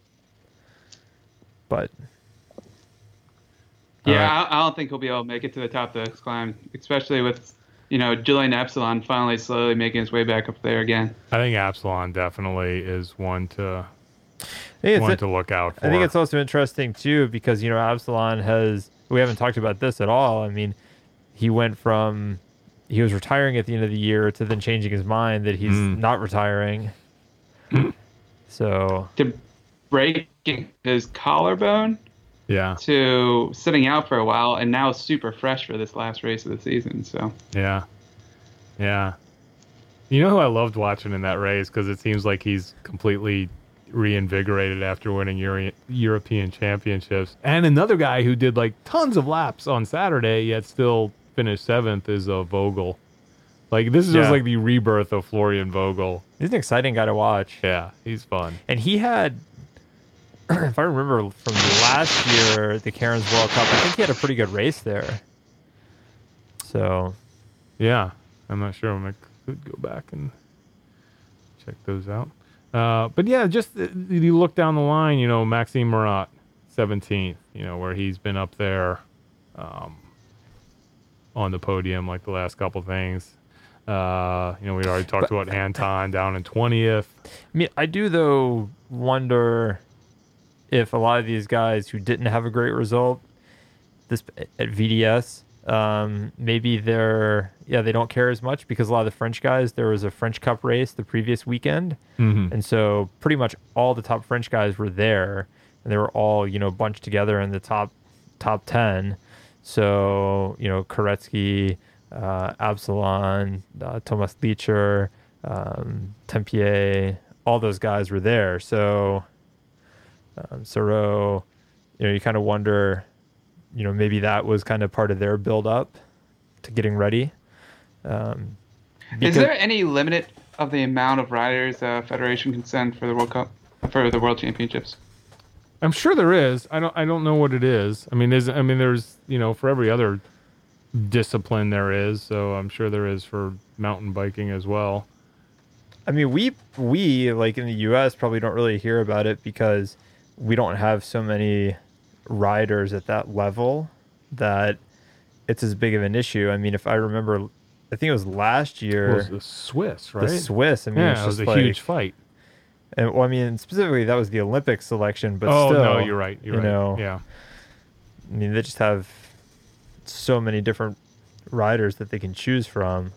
But I don't think he'll be able to make it to the top of this climb, especially with Julian Epsilon finally slowly making his way back up there again. I think Epsilon definitely is one to look out for. I think it's also interesting too because Epsilon we haven't talked about this at all. I mean, he went from he was retiring at the end of the year to then changing his mind that he's not retiring. So to breaking his collarbone. Yeah. To sitting out for a while and now super fresh for this last race of the season. So. Yeah. You know who I loved watching in that race because it seems like he's completely reinvigorated after winning European championships. And another guy who did like tons of laps on Saturday yet still finished 7th is Vogel. Like this is just like the rebirth of Florian Vogel. He's an exciting guy to watch. Yeah, he's fun. And he had. If I remember from last year, the Cairns World Cup, I think he had a pretty good race there. So, yeah, I'm not sure. I could go back and check those out. But yeah, just you look down the line, Maxime Murat, 17th, where he's been up there on the podium like the last couple things. We already talked about Anton down in 20th. I mean, I do, though, wonder if a lot of these guys who didn't have a great result at VDS, maybe they don't care as much because a lot of the French guys, there was a French Cup race the previous weekend. Mm-hmm. And so pretty much all the top French guys were there and they were all, bunched together in the top 10. So, Koretsky, Absalon, Thomas Leacher, Tempier, all those guys were there. So, Soro, you kind of wonder, maybe that was kind of part of their build up to getting ready. Is there any limit of the amount of riders Federation can send for the World Cup, for the World Championships? I'm sure there is. I don't know what it is. I mean, there's for every other discipline there is. So I'm sure there is for mountain biking as well. I mean, we like in the U.S. probably don't really hear about it because we don't have so many riders at that level that it's as big of an issue. I mean, if I remember, I think it was last year. It was the Swiss, right? The Swiss. I mean, it was a huge fight. And I mean, specifically, that was the Olympic selection. But still, no, you're right. You're right. Yeah. I mean, they just have so many different riders that they can choose from.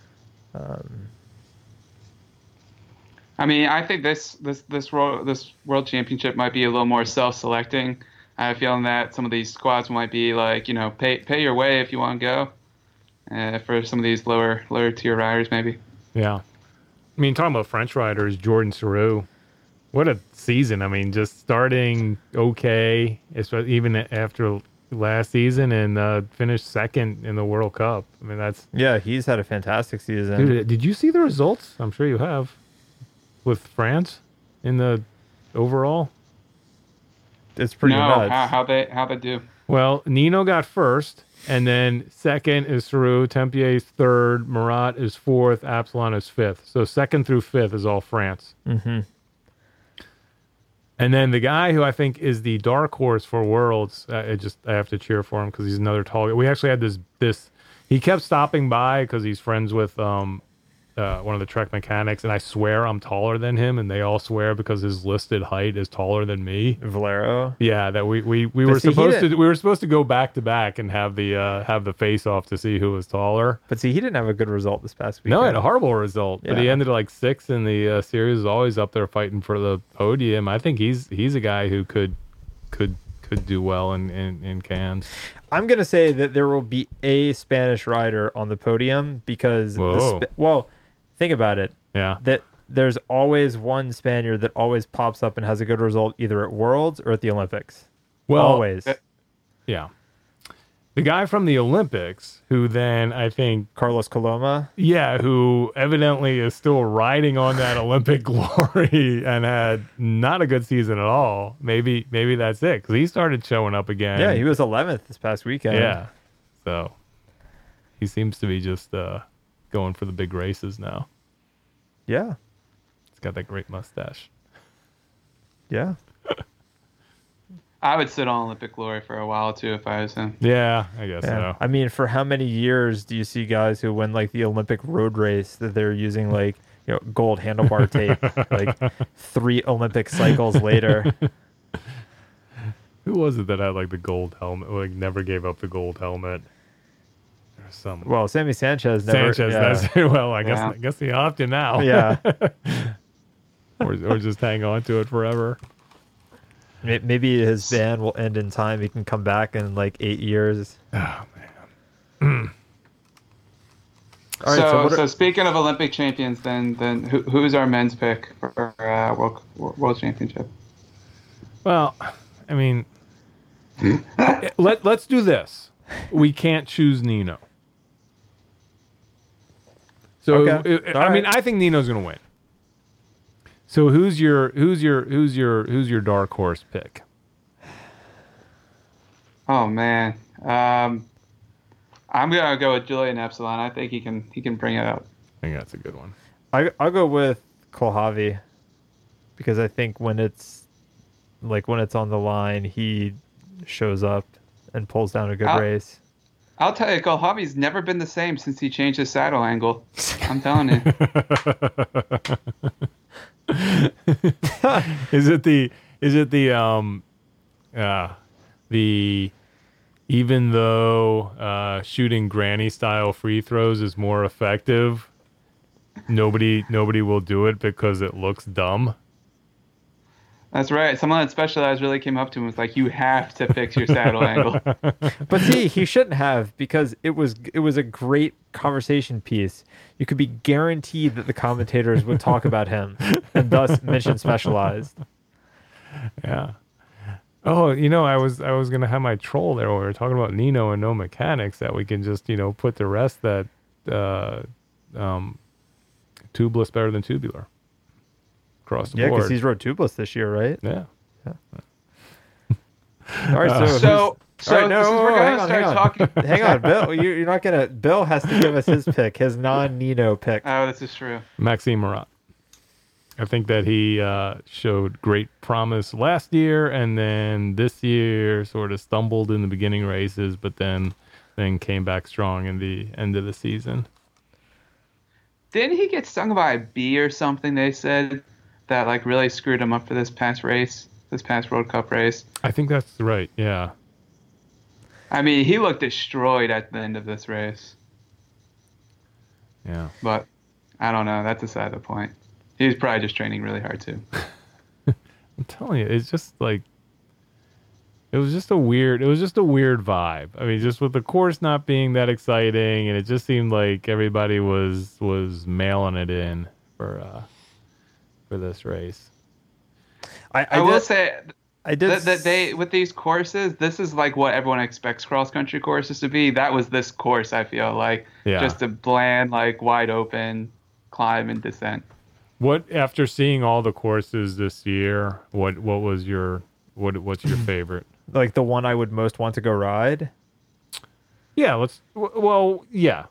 I mean, I think this World Championship might be a little more self-selecting. I have a feeling that some of these squads might be like, pay your way if you want to go. For some of these lower tier riders, maybe. Yeah, I mean, talking about French riders, Jordan Sarrou, what a season! I mean, just starting okay, even after last season, and finished second in the World Cup. I mean, he's had a fantastic season. Dude, did you see the results? I'm sure you have. With France in the overall, it's pretty nuts. How they do? Well, Nino got first, and then second is Saru, Tempier is third, Marat is fourth, Absalon is fifth. So second through fifth is all France. Mm-hmm. And then the guy who I think is the dark horse for Worlds, I have to cheer for him because he's another tall guy. We actually had this. He kept stopping by because he's friends with one of the Trek mechanics, and I swear I'm taller than him, and they all swear because his listed height is taller than me. Valero. Yeah, that we were supposed to go back to back and have the face off to see who was taller. But see, he didn't have a good result this past week. No, he had a horrible result, Yeah. but he ended like sixth in the series. Is always up there fighting for the podium. I think he's a guy who could do well in cans. I'm gonna say that there will be a Spanish rider on the podium because think about it. Yeah. That there's always one Spaniard that always pops up and has a good result either at Worlds or at the Olympics. Well, always. Yeah. The guy from the Olympics, who then I think Carlos Coloma. Yeah, who evidently is still riding on that Olympic glory and had not a good season at all. Maybe that's it because he started showing up again. Yeah, he was 11th this past weekend. Yeah, so he seems to be just going for the big races now. Yeah, he's got that great mustache. Yeah. I would sit on Olympic glory for a while too if I was him. Yeah, I guess so. I mean, for how many years do you see guys who win like the Olympic road race that they're using like gold handlebar tape like 3 Olympic cycles later? Who was it that had like the gold helmet? Like never gave up the gold helmet. Or some. Well, Sammy Sanchez never. That's well. I guess he opted now. Yeah. or just hang on to it forever. Maybe his ban will end in time. He can come back in like 8 years. Oh man. All right, so speaking of Olympic champions, then who's our men's pick for world championship? Well, I mean, let's do this. We can't choose Nino. So okay. I mean, I think Nino's going to win. So who's your dark horse pick? Oh man, I'm gonna go with Julian Epsilon. I think he can bring it up. I think that's a good one. I'll go with Kohlhavi because I think when it's on the line, he shows up and pulls down a good race. I'll tell you, Kohlhavi's never been the same since he changed his saddle angle. I'm telling you. Is it the even though shooting granny style free throws is more effective, nobody will do it because it looks dumb? That's right. Someone that specialized really came up to him and was like, "You have to fix your saddle angle." But see, he shouldn't have because it was a great conversation piece. You could be guaranteed that the commentators would talk about him and thus mention Specialized. Yeah. Oh, I was gonna have my troll there when we were talking about Nino and no mechanics that we can just put the rest that tubeless better than tubular across the board. Yeah, because he's rode tubeless this year, right? Yeah. All right, so we're gonna start talking. Hang on, Bill. You're not gonna. Bill has to give us his pick, his non-Nino pick. Oh, this is true. Maxime Marat. I think that he showed great promise last year, and then this year sort of stumbled in the beginning races, but then came back strong in the end of the season. Didn't he get stung by a bee or something? They said that like really screwed him up for this past World Cup race. I think that's right. Yeah. I mean, he looked destroyed at the end of this race. Yeah. But I don't know. That's beside the point. He was probably just training really hard too. I'm telling you, it's just like it was just a weird vibe. I mean, just with the course not being that exciting, and it just seemed like everybody was mailing it in for this race. I will say that they with these courses, this is like what everyone expects cross country courses to be. That was this course. I feel like just a bland, like wide open climb and descent. What after seeing all the courses this year, what's your favorite? Like the one I would most want to go ride? Yeah, yeah.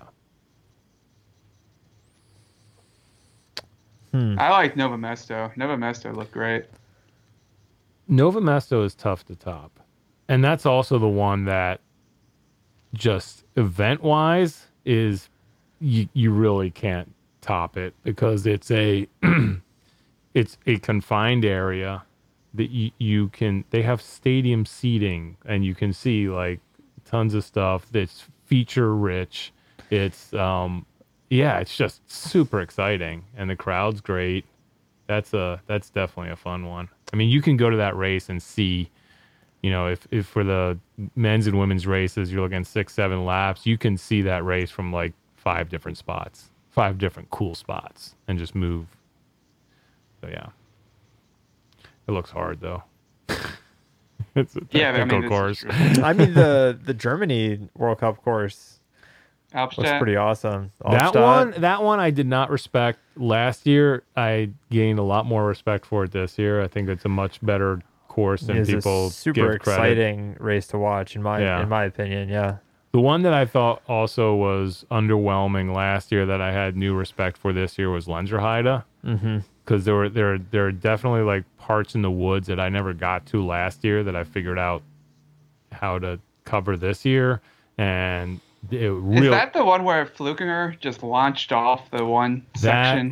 I like Nova Mesto. Nova Mesto looked great. Nova Mesto is tough to top. And that's also the one that just event-wise is you really can't top it because it's a it's a confined area that you can they have stadium seating and you can see like tons of stuff that's feature rich. It's it's just super exciting and the crowd's great. That's definitely a fun one. I mean, you can go to that race and see, you know, if for the men's and women's races you're looking 6-7 laps, you can see that race from like 5 different spots, 5 different cool spots, and just move. So yeah, it looks hard though. It's a technical course. I mean, the Germany World Cup course Albstadt looks pretty awesome. That one I did not respect last year. I gained a lot more respect for it this year. I think it's a much better course than people super give credit. exciting race to watch in my opinion. Yeah. The one that I thought also was underwhelming last year that I had new respect for this year was Lenzerheide. Mm-hmm. Because there are definitely like parts in the woods that I never got to last year that I figured out how to cover this year, and is that the one where Flukinger just launched off the one section?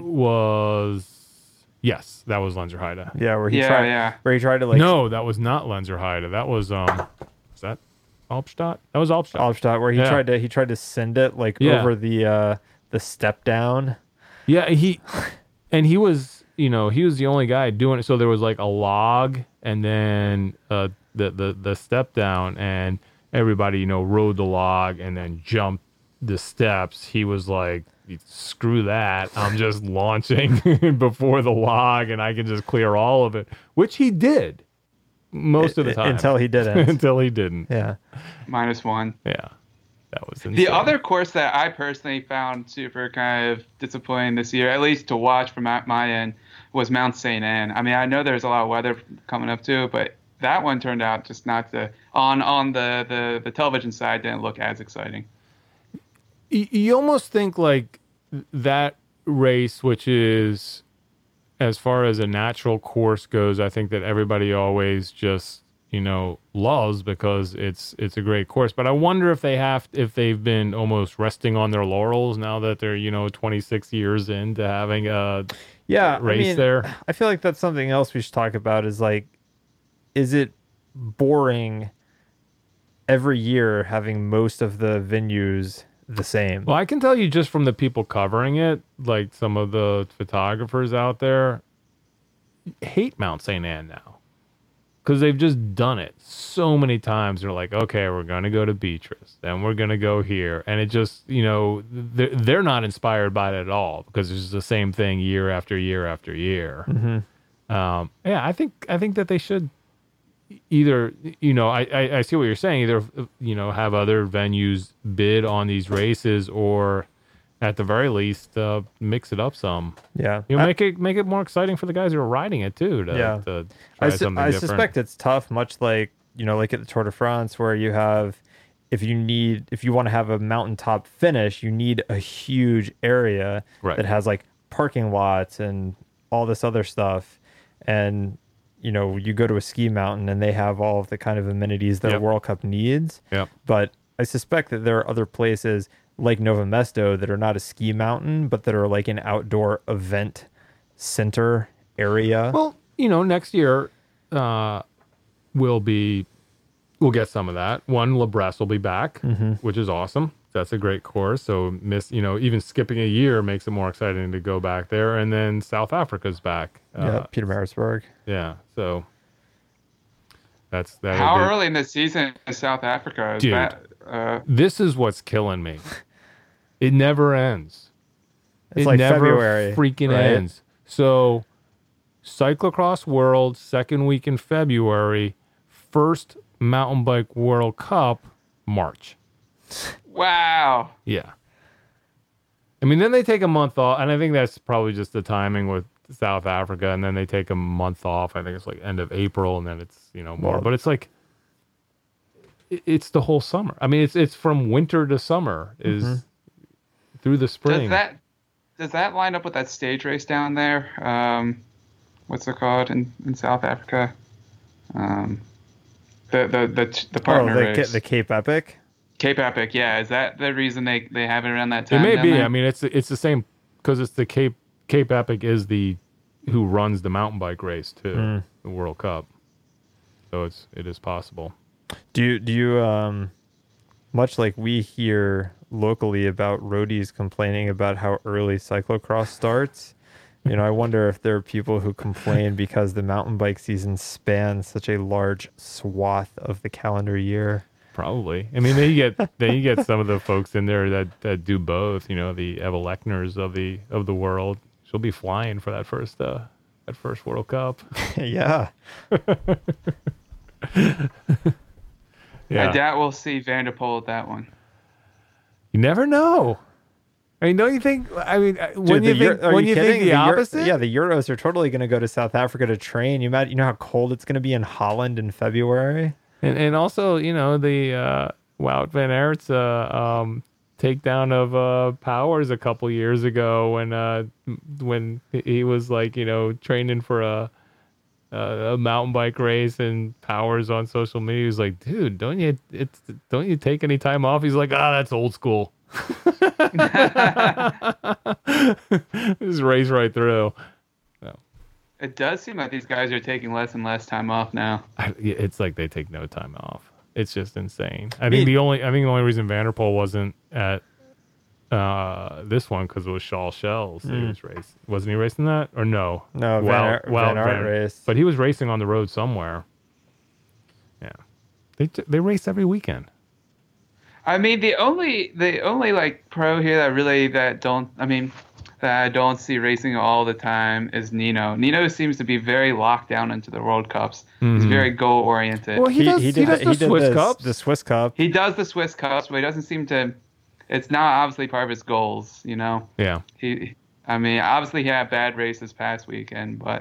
Yes, that was Lenzerheide. Yeah, where he tried to like. No, that was not Lenzerheide. That was was that Albstadt? That was Albstadt. Albstadt, where he tried to send it like over the step down. Yeah, he was, you know, he was the only guy doing it. So there was like a log and then the step down, and everybody, you know, rode the log and then jumped the steps. He was like, screw that. I'm just launching before the log and I can just clear all of it, which he did most of the time. Until he didn't. Until he didn't. Yeah. -1. Yeah. That was insane. The other course that I personally found super kind of disappointing this year, at least to watch from my end, was Mount St. Anne. I mean, I know there's a lot of weather coming up too, but that one turned out just not to on the television side didn't look as exciting. You almost think like that race, which is as far as a natural course goes, I think that everybody always just, you know, loves because it's a great course. But I wonder if they've been almost resting on their laurels now that they're, you know, 26 years into having a race there. I feel like that's something else we should talk about is like, is it boring every year having most of the venues the same? Well, I can tell you just from the people covering it, like some of the photographers out there hate Mount St. Anne now because they've just done it so many times. They're like, okay, we're going to go to Beatrice, then we're going to go here. And it just, you know, they're not inspired by it at all because it's the same thing year after year after year. Mm-hmm. I think that they should either, you know, I see what you're saying, either, you know, have other venues bid on these races or at the very least mix it up some. Yeah. You know, make it more exciting for the guys who are riding it too to try something different. I suspect it's tough, much like, you know, like at the Tour de France where you have, if you want to have a mountaintop finish, you need a huge area that has like parking lots and all this other stuff. And you know, you go to a ski mountain and they have all of the kind of amenities that a World Cup needs. Yep. But I suspect that there are other places like Nova Mesto that are not a ski mountain, but that are like an outdoor event center area. Well, you know, next year we'll get some of that. One, La Bresse will be back, which is awesome. That's a great course. So even skipping a year makes it more exciting to go back there. And then South Africa's back. Pietermaritzburg. Yeah. So that's that. How early in the season is South Africa? This is what's killing me. It never ends. It's like never February. Freaking ends. So Cyclocross World, second week in February, first Mountain Bike World Cup, March. Wow. Yeah. I mean, then they take a month off, and I think that's probably just the timing with South Africa, and then they take a month off. I think it's like end of April, and then it's, you know, more. But it's like, it's the whole summer. I mean, it's from winter to summer is through the spring. Does that line up with that stage race down there? What's it called in South Africa? The partner race. The Cape Epic. Cape Epic, yeah. Is that the reason they have it around that time? It may be. There? I mean, it's the same because it's the Cape Epic is the who runs the mountain bike race too, the World Cup. So it is possible. Do you much like we hear locally about roadies complaining about how early cyclocross starts? I wonder if there are people who complain because the mountain bike season spans such a large swath of the calendar year. Probably. I mean, then you get some of the folks in there that do both. The Eva Lechners of the world. She'll be flying for that first World Cup. Yeah. I doubt we'll see Van der Poel at that one. You never know. I mean, don't you think? I mean, when you think the opposite? Yeah, the Euros are totally going to go to South Africa to train. You know how cold it's going to be in Holland in February? And also, the Wout van Aert's takedown of Powers a couple years ago when he was training for a mountain bike race, and Powers on social media he was like, dude, don't you take any time off? He's like, that's old school. Just race right through. No. It does seem like these guys are taking less and less time off now. It's like they take no time off. It's just insane. I think the only reason Van der Poel wasn't at this one because it was Charles Schell's. He was racing. Wasn't he racing that or no? No, Van Aert race. But he was racing on the road somewhere. Yeah, they race every weekend. I mean, the only pro here that I don't see racing all the time is Nino. Nino seems to be very locked down into the World Cups. He's very goal oriented. Well, he does the Swiss Cups. The Swiss Cup. He does the Swiss Cups, but he doesn't seem to. It's not obviously part of his goals, Yeah. Obviously he had bad race this past weekend, but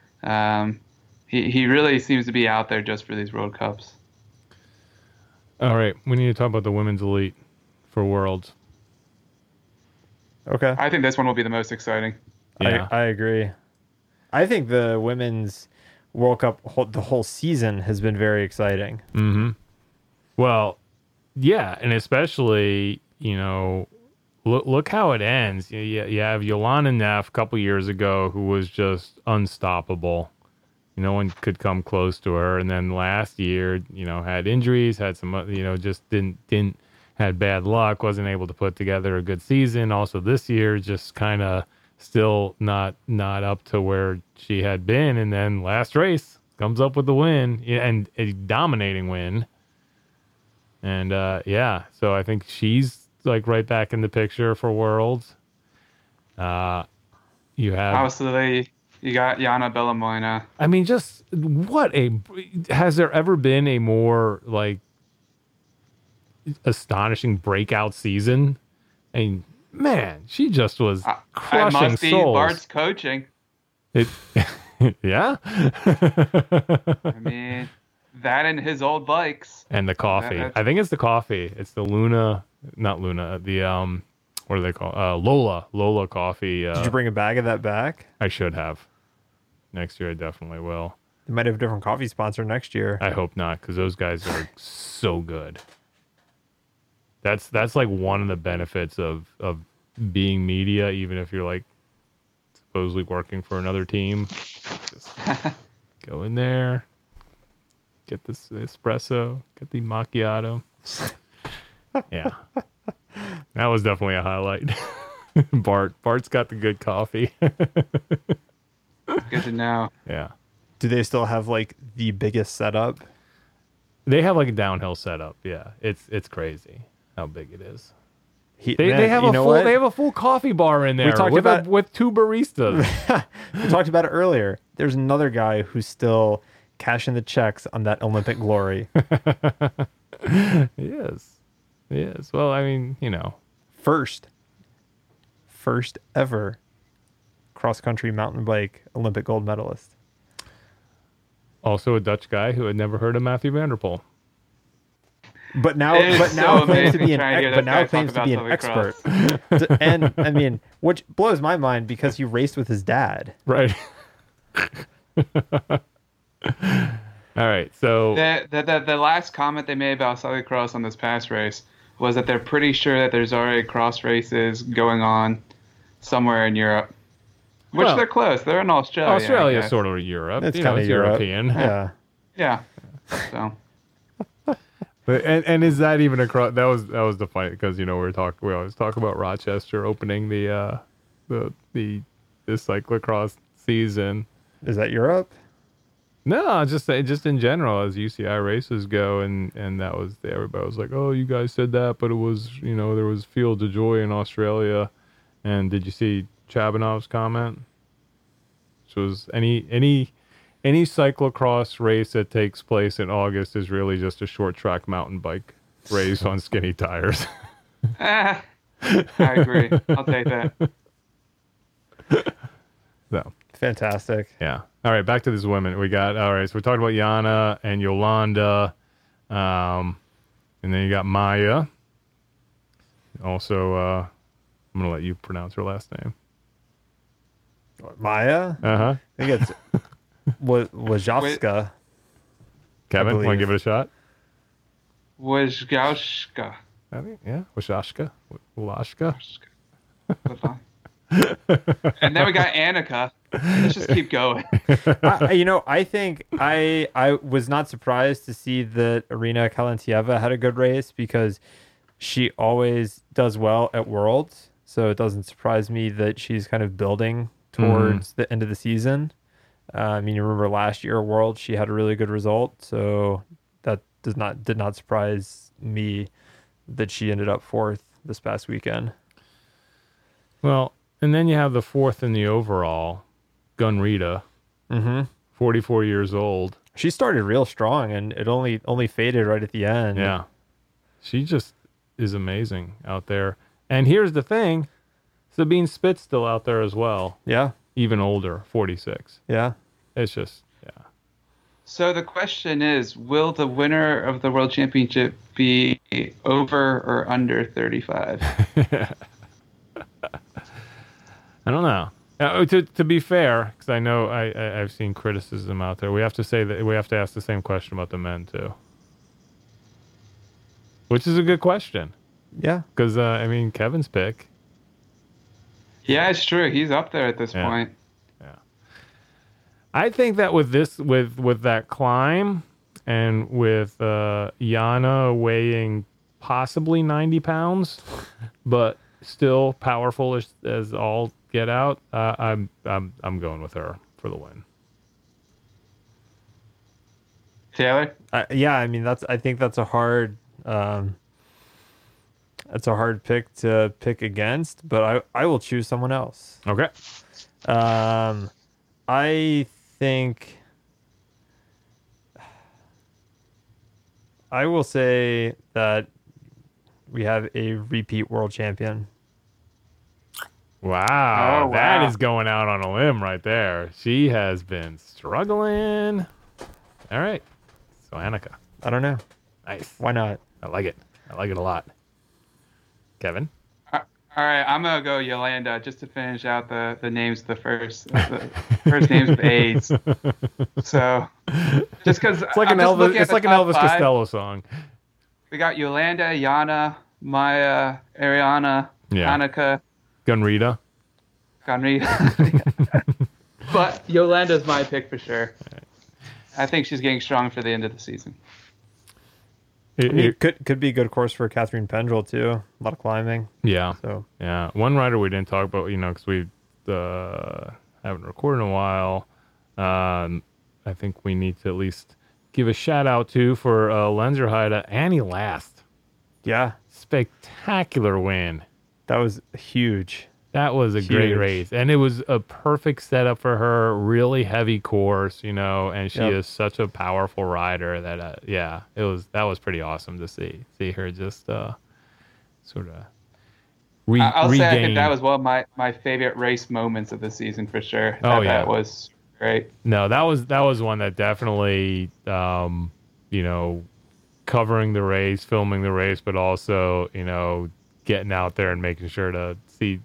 he really seems to be out there just for these World Cups. All right, we need to talk about the women's elite for Worlds. Okay. I think this one will be the most exciting. Yeah. I agree. I think the women's World Cup, the whole season has been very exciting. Mm-hmm. Well, yeah, and especially, look how it ends. You have Jolanda Neff a couple years ago who was just unstoppable. No one could come close to her. And then last year, had injuries, had some, just didn't had bad luck, wasn't able to put together a good season. Also this year, just kind of still not up to where she had been. And then last race comes up with the win and a dominating win. And so I think she's right back in the picture for Worlds. You have obviously you got Jana Bellamoina. I mean, just has there ever been a more astonishing breakout season? I mean, man, she just was crushing it must be souls. Bart's coaching. Yeah. I mean, that and his old bikes and the coffee. I think it's the coffee. It's the not Luna. The what are they called? Lola coffee. Did you bring a bag of that back? I should have. Next year, I definitely will. They might have a different coffee sponsor next year. I hope not, because those guys are so good. That's one of the benefits of being media, even if you're supposedly working for another team. Just go in there, get this espresso, get the macchiato. Yeah. That was definitely a highlight. Bart's got the good coffee. Good to know. Yeah. Do they still have the biggest setup? They have a downhill setup. Yeah. It's crazy how big it is. They have a full coffee bar in there with two baristas. We talked about it earlier. There's another guy who's still cashing the checks on that Olympic glory. Yes. Well, I mean, First ever cross-country mountain bike Olympic gold medalist. Also a Dutch guy who had never heard of Mathieu van der Poel. But now claims to be an expert. And I mean, which blows my mind because he raced with his dad. Right. All right. So the last comment they made about cyclocross on this past race was that they're pretty sure that there's already cross races going on somewhere in Europe. Which they're close. They're in Australia. Australia's sort of Europe. It's kind of European. Yeah. Yeah. So. And is that even across? That was the fight because we always talk about Rochester opening the cyclocross season. Is that Europe? No, just in general as UCI races go, and that was everybody was like, oh, you guys said that, but it was there was Fields of Joy in Australia, and did you see Chabanov's comment? Which was any cyclocross race that takes place in August is really just a short track mountain bike race on skinny tires. I agree. I'll take that. So fantastic. Yeah. All right, back to this women. We got so we're talking about Yana and Yolanda, and then you got Maya. Also, I'm gonna let you pronounce her last name. Maya. I think it's Wojcicka. Kevin, want to give it a shot? Wojcicka. I think Wojcicka. Wojcicka. And then we got Annika. Let's just keep going. I think I was not surprised to see that Irina Kalentieva had a good race because she always does well at Worlds. So it doesn't surprise me that she's kind of building towards the end of the season. I mean, you remember last year at Worlds, she had a really good result. So that did not surprise me that she ended up fourth this past weekend. Well, and then you have the fourth in the overall, Gunrita, 44 years old. She started real strong, and it only faded right at the end. Yeah. She just is amazing out there. And here's the thing, Sabine Spitz still out there as well. Yeah. Even older, 46. Yeah. It's just, yeah. So the question is, will the winner of the World Championship be over or under 35? I don't know. To be fair, because I know I've seen criticism out there, we have to say that we have to ask the same question about the men too, which is a good question. Yeah, because Kevin's pick. Yeah, it's true. He's up there at this point. Yeah, I think that with that climb and with Yana weighing possibly 90 pounds, but still powerful as all get out, I'm going with her for the win. Taylor? Yeah, I think that's a hard pick to pick against, but I will choose someone else. Okay. I think I will say that we have a repeat world champion. Wow, that is going out on a limb right there. She has been struggling. All right. So Annika. I don't know. Nice. Why not? I like it. I like it a lot. Kevin? All right, I'm going to go Yolanda just to finish out the names of the first names with A's. So, just because it's like an Elvis Costello song. We got Yolanda, Yana, Maya, Ariana, Annika, Gunrita. But Yolanda's my pick for sure. I think she's getting strong for the end of the season. It could be a good course for Catherine Pendrell too. A lot of climbing. Yeah. So yeah, one rider we didn't talk about, because we haven't recorded in a while. I think we need to at least give a shout out to for Lenzerheide, Annie Last. Yeah, spectacular win. That was huge. That was a great race, and it was a perfect setup for her. Really heavy course, and she is such a powerful rider that that was pretty awesome to see her just sort of I'll regain. say I think that was one of my favorite race moments of the season for sure. That was great. No, that was one that definitely covering the race, filming the race, but also, getting out there and making sure to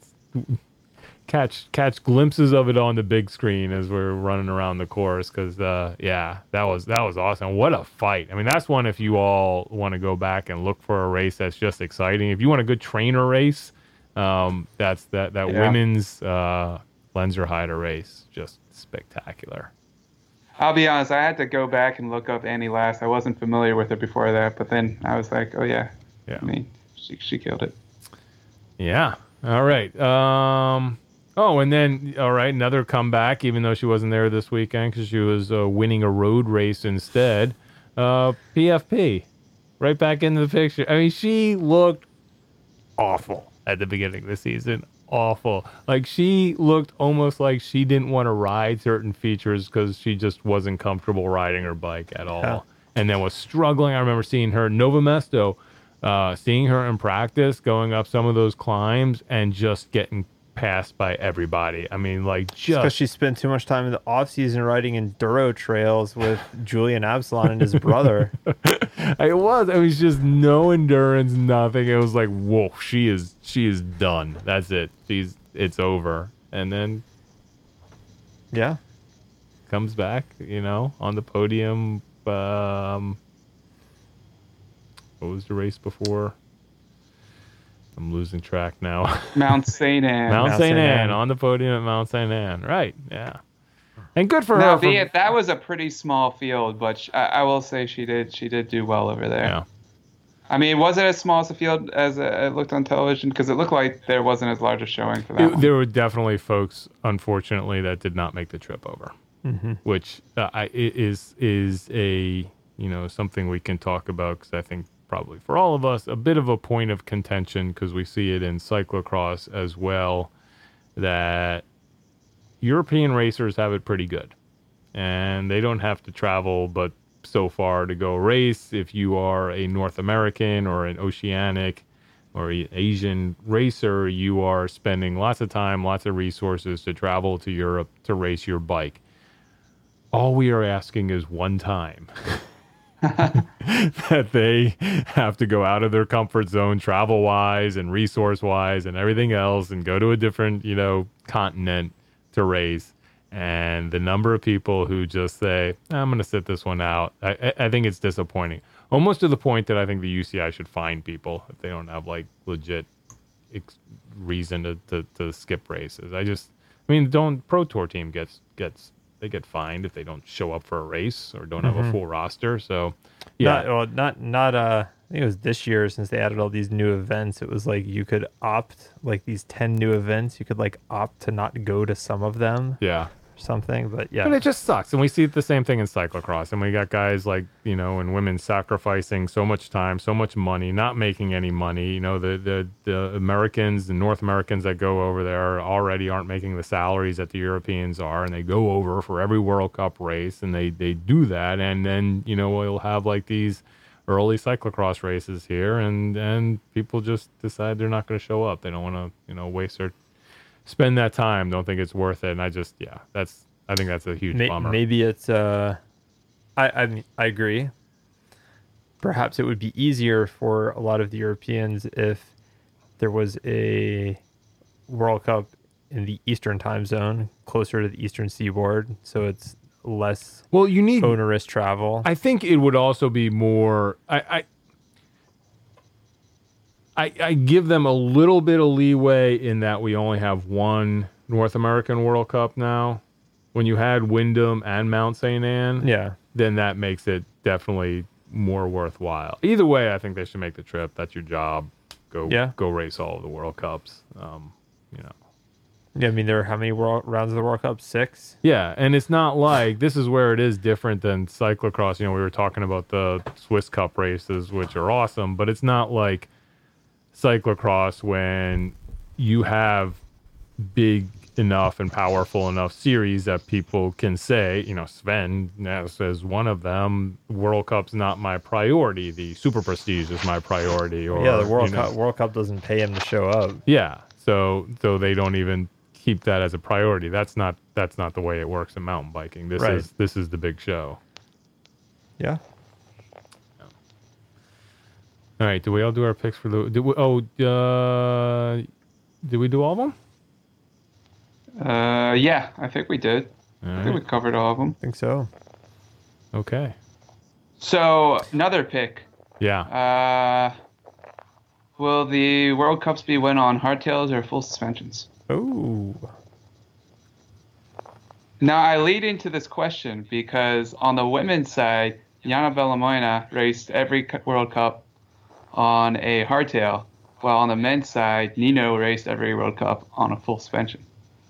catch glimpses of it on the big screen as we're running around the course. Because that was awesome. What a fight! I mean, that's one if you all want to go back and look for a race that's just exciting. If you want a good trainer race, that's that women's Lenzerheide race, just spectacular. I'll be honest, I had to go back and look up Annie Last. I wasn't familiar with her before that, but then I was like, oh yeah. I mean, she killed it. Yeah. All right. And then, all right, another comeback, even though she wasn't there this weekend because she was winning a road race instead. PFP, right back into the picture. I mean, she looked awful at the beginning of the season. Awful. Like, she looked almost like she didn't want to ride certain features because she just wasn't comfortable riding her bike at all. Yeah. And then was struggling. I remember seeing her, Nova Mesto, seeing her in practice, going up some of those climbs and just getting passed by everybody. I mean, like, just because she spent too much time in the off season riding enduro trails with Julian Absalon and his brother. It was just no endurance, nothing. It was like, whoa, she is done. That's it. It's over. And then comes back, on the podium. What was the race before? I'm losing track now. Mount St. Anne. Mount St. Anne, on the podium at Mount St. Anne. Right, yeah. And good for her. That was a pretty small field, but I will say she did do well over there. Yeah. I mean, was it as small as a field as it looked on television? Because it looked like there wasn't as large a showing for that one. There were definitely folks, unfortunately, that did not make the trip over, which is a, something we can talk about because I think probably for all of us, a bit of a point of contention because we see it in cyclocross as well, that European racers have it pretty good. And they don't have to travel but so far to go race. If you are a North American or an Oceanic or Asian racer, you are spending lots of time, lots of resources to travel to Europe to race your bike. All we are asking is one time. That they have to go out of their comfort zone travel-wise and resource-wise and everything else and go to a different, continent to race. And the number of people who just say, I'm going to sit this one out, I think it's disappointing. Almost to the point that I think the UCI should fine people if they don't have, like, legit reason to skip races. Pro Tour team they get fined if they don't show up for a race or don't have a full roster. So, yeah. I think it was this year since they added all these new events. It was like you could opt, like these 10 new events, you could like opt to not go to some of them. Yeah. Something, but yeah. But it just sucks. And we see the same thing in cyclocross. And we got guys like, and women sacrificing so much time, so much money, not making any money. The Americans, the North Americans that go over there already aren't making the salaries that the Europeans are. And they go over for every World Cup race and they do that. And then, we'll have like these early cyclocross races here and people just decide they're not going to show up. They don't want to, waste their spend that time, don't think it's worth it. And I think that's a huge bummer. Maybe it's I agree. Perhaps it would be easier for a lot of the Europeans if there was a World Cup in the Eastern time zone, closer to the Eastern seaboard, so it's less onerous travel. I think it would also be more I give them a little bit of leeway in that we only have one North American World Cup now. When you had Wyndham and Mount St. Anne, then that makes it definitely more worthwhile. Either way, I think they should make the trip. That's your job. Go race all of the World Cups. Yeah, I mean, there are how many rounds of the World Cup? 6? Yeah, and it's not like this is where it is different than cyclocross. We were talking about the Swiss Cup races, which are awesome, but it's not like cyclocross when you have big enough and powerful enough series that people can say, Sven says one of them, World Cup's not my priority, the Super Prestige is my priority. Or the World Cup doesn't pay him to show up. Yeah, so they don't even keep that as a priority. That's not the way it works in mountain biking. This is the big show. Yeah. All right. Do we all do our picks for the? Did we do all of them? Yeah, I think we did. I think we covered all of them. I think so. Okay. So another pick. Yeah. Will the World Cups be won on hardtails or full suspensions? Oh. Now I lead into this question because on the women's side, Jana Belomoina raced every World Cup on a hardtail, while on the men's side, Nino raced every World Cup on a full suspension.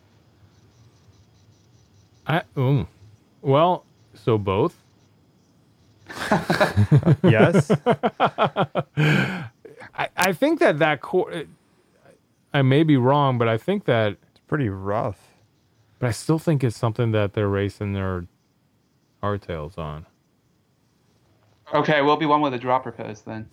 Well, so both. Yes. I think that I may be wrong, but I think that It's pretty rough. But I still think it's something that they're racing their hardtails on. Okay, we'll be one with a dropper post then.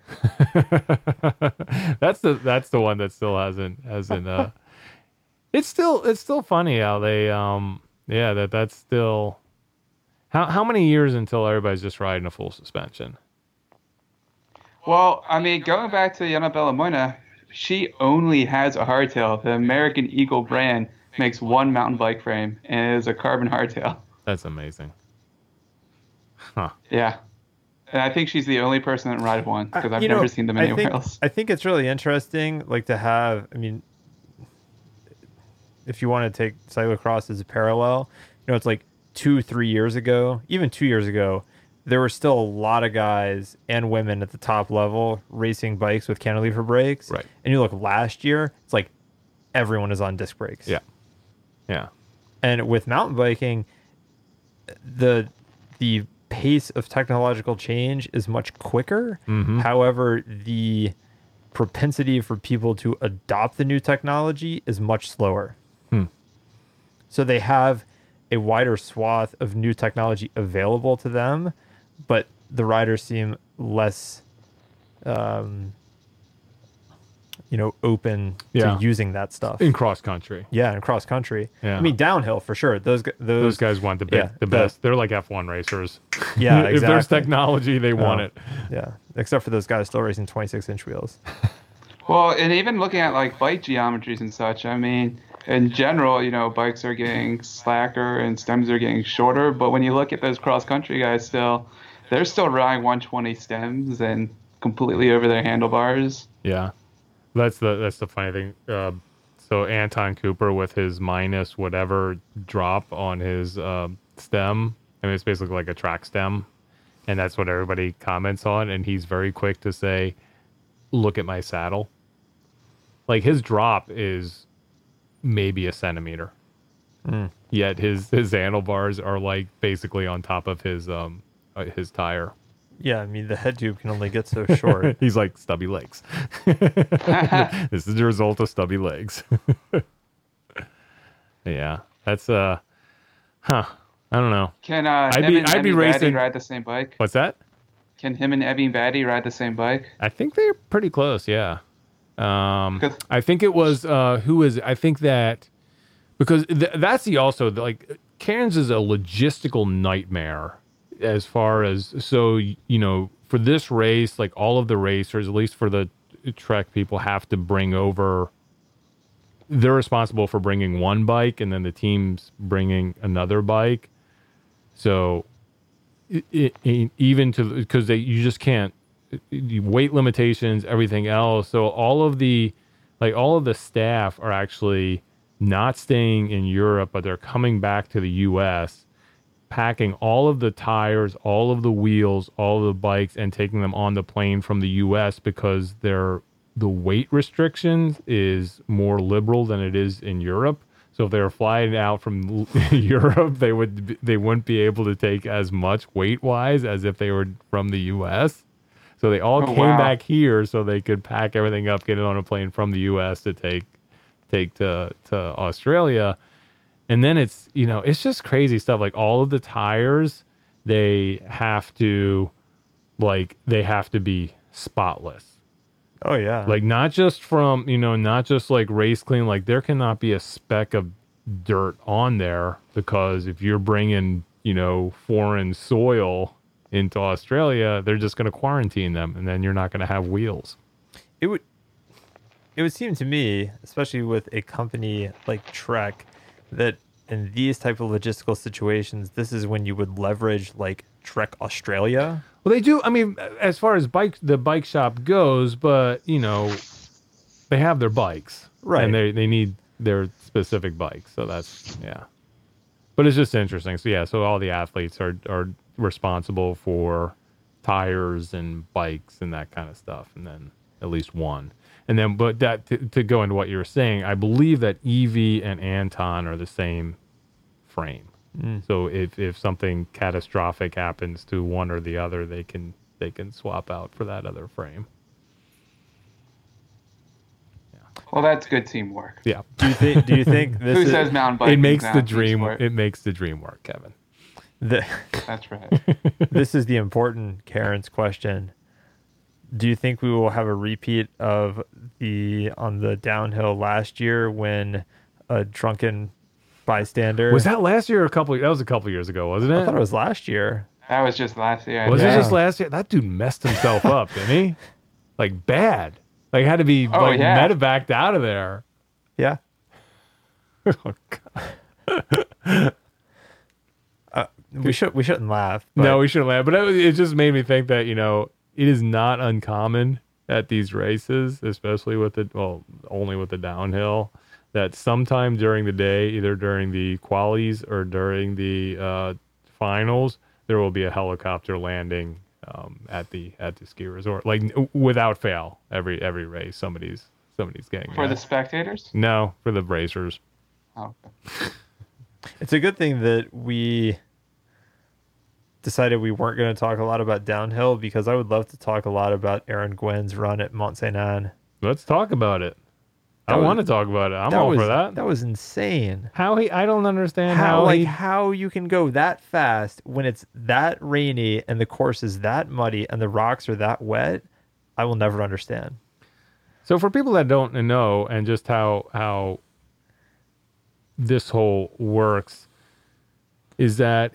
That's the one that still hasn't it's still funny how they that's still how many years until everybody's just riding a full suspension? Well, I mean, going back to Jana Belomoina, she only has a hardtail. The American Eagle brand makes one mountain bike frame and it is a carbon hardtail. That's amazing. Huh. Yeah. And I think she's the only person that rides one because I've never seen them anywhere else. I think it's really interesting, like to have. I mean, if you want to take cyclocross as a parallel, it's like 2-3 years ago, even 2 years ago, there were still a lot of guys and women at the top level racing bikes with cantilever brakes. Right. And you look last year, it's like everyone is on disc brakes. Yeah. Yeah. And with mountain biking, the pace of technological change is much quicker. Mm-hmm. However, the propensity for people to adopt the new technology is much slower. So they have a wider swath of new technology available to them, but the riders seem less open to using that stuff in cross country. Yeah, in cross country. Yeah. I mean, downhill for sure. Those guys want the best. They're like F1 racers. Yeah, exactly. If there's technology, they want it. Yeah, except for those guys still racing 26-inch wheels. Well, and even looking at like bike geometries and such, I mean, in general, bikes are getting slacker and stems are getting shorter. But when you look at those cross country guys, they're still riding 120 stems and completely over their handlebars. Yeah. That's the funny thing. So Anton Cooper with his minus whatever drop on his stem. I mean, it's basically like a track stem, and that's what everybody comments on. And he's very quick to say, "Look at my saddle." Like his drop is maybe a centimeter, yet his handlebars are like basically on top of his tire. Yeah, I mean, the head tube can only get so short. He's like, stubby legs. This is the result of stubby legs. Yeah, that's I don't know. Can I'd be racing. ride the same bike? What's that? Can him and Ebbing Batty ride the same bike? I think they're pretty close. Yeah. I think it was who is? I think that because that's like Cairns is a logistical nightmare. As far as, for this race, like all of the racers, at least for the Trek people, have to bring over, they're responsible for bringing one bike and then the team's bringing another bike. So because you just can't, weight limitations, everything else. So all of the staff are actually not staying in Europe, but they're coming back to the U.S., packing all of the tires, all of the wheels, all of the bikes, and taking them on the plane from the U.S. because the weight restrictions is more liberal than it is in Europe. So if they were flying out from Europe, they wouldn't be able to take as much weight-wise as if they were from the U.S. So they all came back here so they could pack everything up, get it on a plane from the U.S. to take to Australia. And then it's just crazy stuff. Like all of the tires, they have to be spotless. Oh yeah. Like not just like race clean. Like there cannot be a speck of dirt on there because if you're bringing, foreign soil into Australia, they're just going to quarantine them, and then you're not going to have wheels. It would seem to me, especially with a company like Trek, that in these type of logistical situations, this is when you would leverage like Trek Australia. Well, they do. I mean, as far as the bike shop goes, but you know, they have their bikes, right? And they need their specific bikes. So that's But it's just interesting. So yeah, so all the athletes are responsible for tires and bikes and that kind of stuff, and then at least one. And then, but that to go into what you were saying, I believe that Evie and Anton are the same frame. So if something catastrophic happens to one or the other, they can swap out for that other frame. Well, that's good teamwork. Yeah. Do you think this Who says mountain biking? It makes the dream. It makes the dream work, Kevin. That's right. This is the important Karen's question. Do you think we will have a repeat of on the downhill last year when a drunken bystander was that last year or that was a couple years ago, wasn't it? I thought it was last year. That was just last year. Was it just last year? That dude messed himself up, didn't he? Like bad. Like had to be medevaced out of there. Yeah. Oh God. We shouldn't laugh. No, we shouldn't laugh. But it just made me think that, you know, it is not uncommon at these races, especially only with the downhill, that sometime during the day, either during the qualies or during the finals, there will be a helicopter landing at the ski resort, like without fail. Every race, somebody's getting for the spectators. No, for the racers. Oh, okay. It's a good thing that we decided we weren't going to talk a lot about downhill, because I would love to talk a lot about Aaron Gwen's run at Mont Saint Anne. Let's talk about it. I want to talk about it. I'm all for that. That was insane. I don't understand how you can go that fast when it's that rainy and the course is that muddy and the rocks are that wet. I will never understand. So for people that don't know, and just how this whole works, is that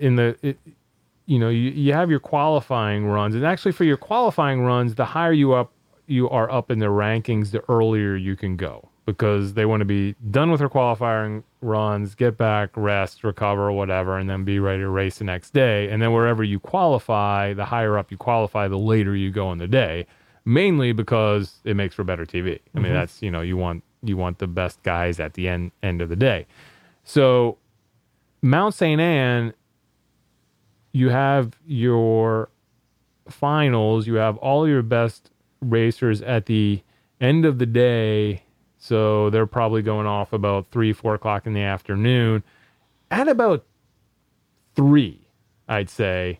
you have your qualifying runs, and actually for your qualifying runs, the higher you are up in the rankings, the earlier you can go, because they want to be done with their qualifying runs, get back, rest, recover, whatever, and then be ready to race the next day. And then wherever you qualify, the higher up you qualify, the later you go in the day, mainly because it makes for better TV. I mean, that's, you want the best guys at the end of the day. So Mount Saint Anne, you have your finals, you have all your best racers at the end of the day. So they're probably going off about 3-4 o'clock in the afternoon. At about 3, I'd say,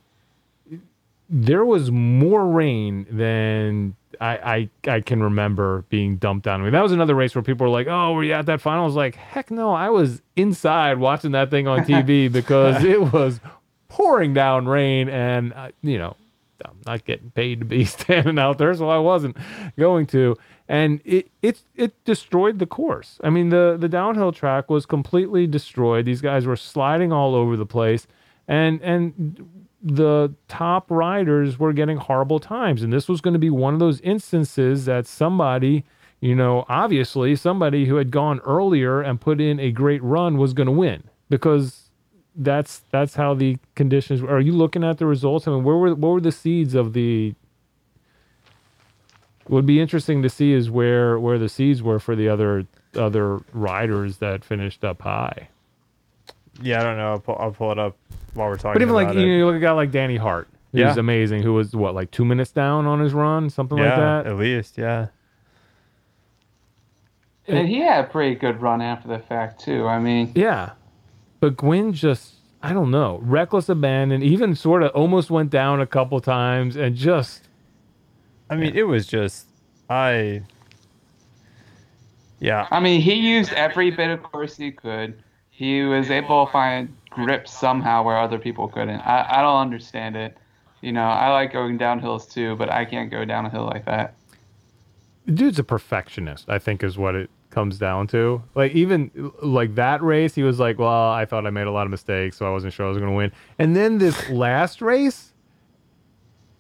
there was more rain than I can remember being dumped on me. That was another race where people were like, "Oh, were you at that final?" I was like, "Heck no, I was inside watching that thing on TV because it was pouring down rain, and I'm not getting paid to be standing out there, so I wasn't going to." And it destroyed the course. I mean, the downhill track was completely destroyed. These guys were sliding all over the place, and the top riders were getting horrible times. And this was going to be one of those instances that somebody, obviously somebody who had gone earlier and put in a great run was going to win, because that's how the conditions were. Are you looking at the results? I mean, what were the seeds of the... What would be interesting to see is where the seeds were for the other riders that finished up high. Yeah, I don't know. I'll pull it up while we're talking. But even about you look at a guy like Danny Hart, who's amazing, who was like 2 minutes down on his run, something like that. At least, yeah. And he had a pretty good run after the fact too. I mean, yeah, but Gwyn just, I don't know, reckless abandon. Even sort of almost went down a couple times, and just. I mean, it was just, yeah. I mean, he used every bit of course he could. He was able to find grip somehow where other people couldn't. I don't understand it. I like going downhills too, but I can't go down a hill like that. The dude's a perfectionist, I think, is what it comes down to. Like, even like that race, he was like, well, I thought I made a lot of mistakes, so I wasn't sure I was going to win. And then this last race,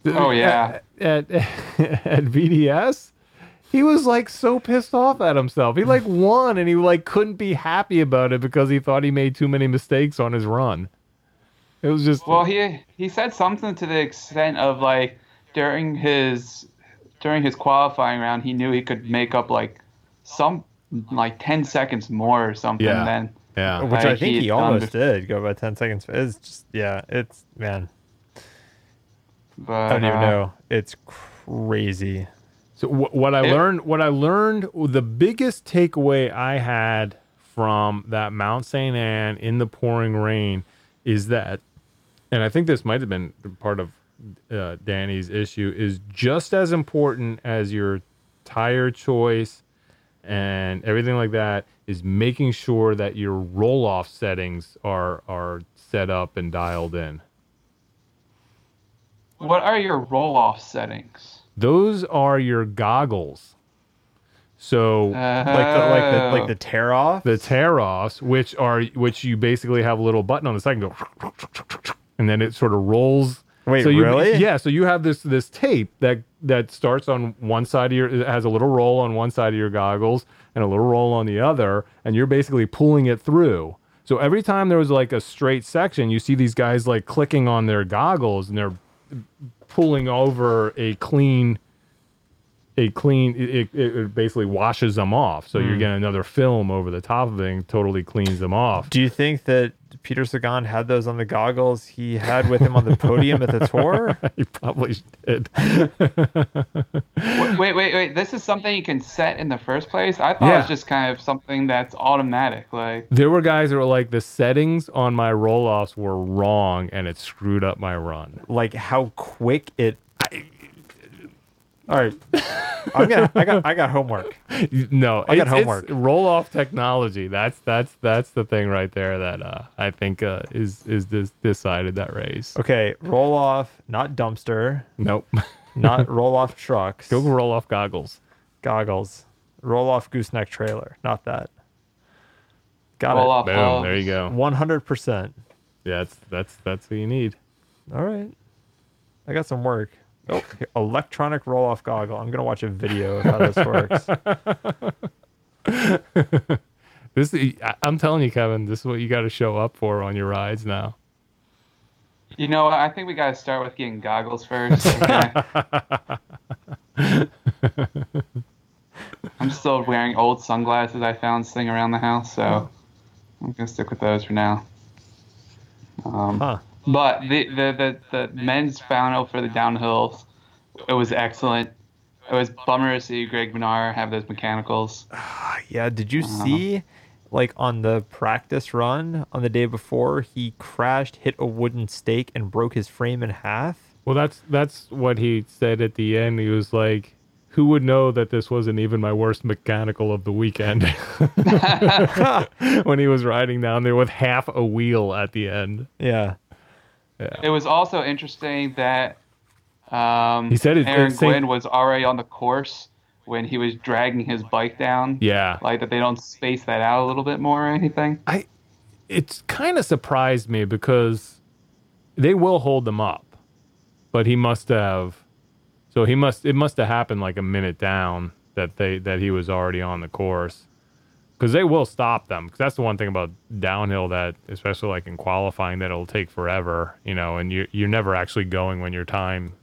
Oh yeah. At VDS, he was like so pissed off at himself. He like won and he like couldn't be happy about it because he thought he made too many mistakes on his run. It was just Well, he said something to the extent of like during his qualifying round, he knew he could make up like 10 seconds more or something. Yeah. Than Which like I think he almost done. did go by 10 seconds. It's just, yeah, it's, man, But I don't even know. It's crazy. so what I learned, the biggest takeaway I had from that Mount St. Anne in the pouring rain is that, and I think this might have been part of Danny's issue, is just as important as your tire choice and everything like that is making sure that your roll-off settings are set up and dialed in. What are your roll-off settings? Those are your goggles. So Like the tear off. the tear-offs, which you basically have a little button on the side and go, and then it sort of rolls. Wait, so you, really? Yeah. So you have this tape that starts on one side of it has a little roll on one side of your goggles and a little roll on the other, and you're basically pulling it through. So every time there was like a straight section, you see these guys like clicking on their goggles and they're pulling over it basically washes them off. So you're getting another film over the top of it and totally cleans them off. Do you think that Peter Sagan had those on the goggles he had with him on the podium at the tour? He probably did. Wait. This is something you can set in the first place? I thought it was just kind of something that's automatic. Like There were guys that were like, the settings on my roll-offs were wrong and it screwed up my run. Like how quick it. All right, I got homework. No, I got homework. It's roll-off technology. That's the thing right there that I think is decided that race. Okay, roll off, not dumpster, Nope. not roll off trucks. Go roll-off goggles. Goggles, roll off gooseneck trailer, not that. Got roll it. off. Boom. There you go. 100%. Yeah, that's what you need. All right, I got some work. Oh, electronic roll-off goggle. I'm gonna watch a video of how this works. I'm telling you, Kevin, this is what you got to show up for on your rides now. You know what? I think we got to start with getting goggles first. Okay? I'm still wearing old sunglasses I found sitting around the house, so I'm going to stick with those for now. But the men's final for the downhills, it was excellent. It was bummer to see Greg Minnaar have those mechanicals. Yeah, did you see, like on the practice run on the day before, he crashed, hit a wooden stake, and broke his frame in half? Well, that's what he said at the end. He was like, who would know that this wasn't even my worst mechanical of the weekend? When he was riding down there with half a wheel at the end. Yeah. It was also interesting that he said Aaron Gwynn was already on the course when he was dragging his bike down. Yeah. Like that they don't space that out a little bit more or anything. It's kind of surprised me because they will hold them up. But he must have, it must have happened like a minute down that he was already on the course. Because they will stop them. Because that's the one thing about downhill that, especially like in qualifying, that it'll take forever, and you're never actually going when your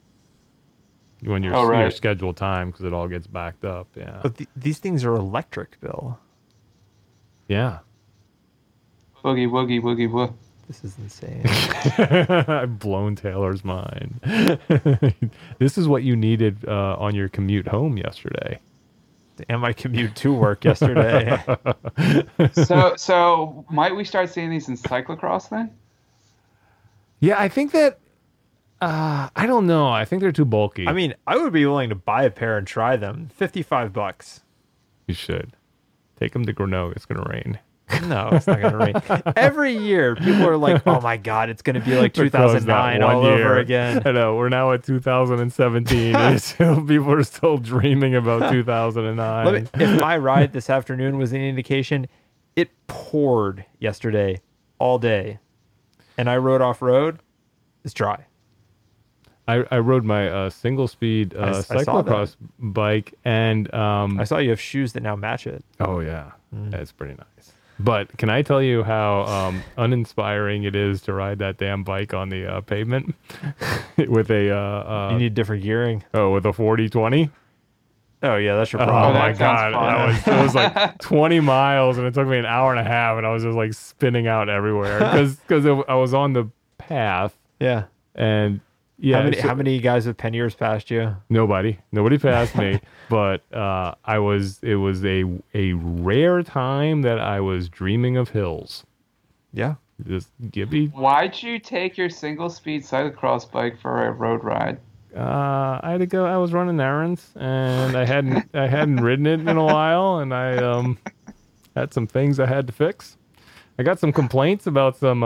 scheduled time, because it all gets backed up. Yeah. But these things are electric, Bill. Yeah. Boogie, woogie, woogie, woo. This is insane. I've blown Taylor's mind. This is what you needed on your commute home yesterday. And my commute to work yesterday. So might we start seeing these in cyclocross then? Yeah, I think that. I don't know. I think they're too bulky. I mean, I would be willing to buy a pair and try them. $55. You should take them to Grenoble. It's gonna rain. No, it's not going to rain. Every year, people are like, oh my God, it's going to be like 2009 all over again. I know. We're now at 2017. People are still dreaming about 2009. If my ride this afternoon was any indication, it poured yesterday all day. And I rode off-road. It's dry. I rode my single speed I saw cyclocross bike, and I saw you have shoes that now match it. oh yeah, that's pretty nice. But can I tell you how uninspiring it is to ride that damn bike on the pavement with a You need different gearing. with a 40/20? Oh yeah, that's your Oh problem. my that sounds god, fun. it was like 20 miles, and it took me an hour and a half, and I was just like spinning out everywhere because I was on the path, Yeah. and yeah, How many guys with panniers passed you? nobody passed me, but it was a rare time that I was dreaming of hills. Yeah. Just give me. Why'd you take your single-speed cyclocross bike for a road ride? I had to go. I was running errands, and I hadn't ridden it in a while, and I had some things I had to fix. I got some complaints about some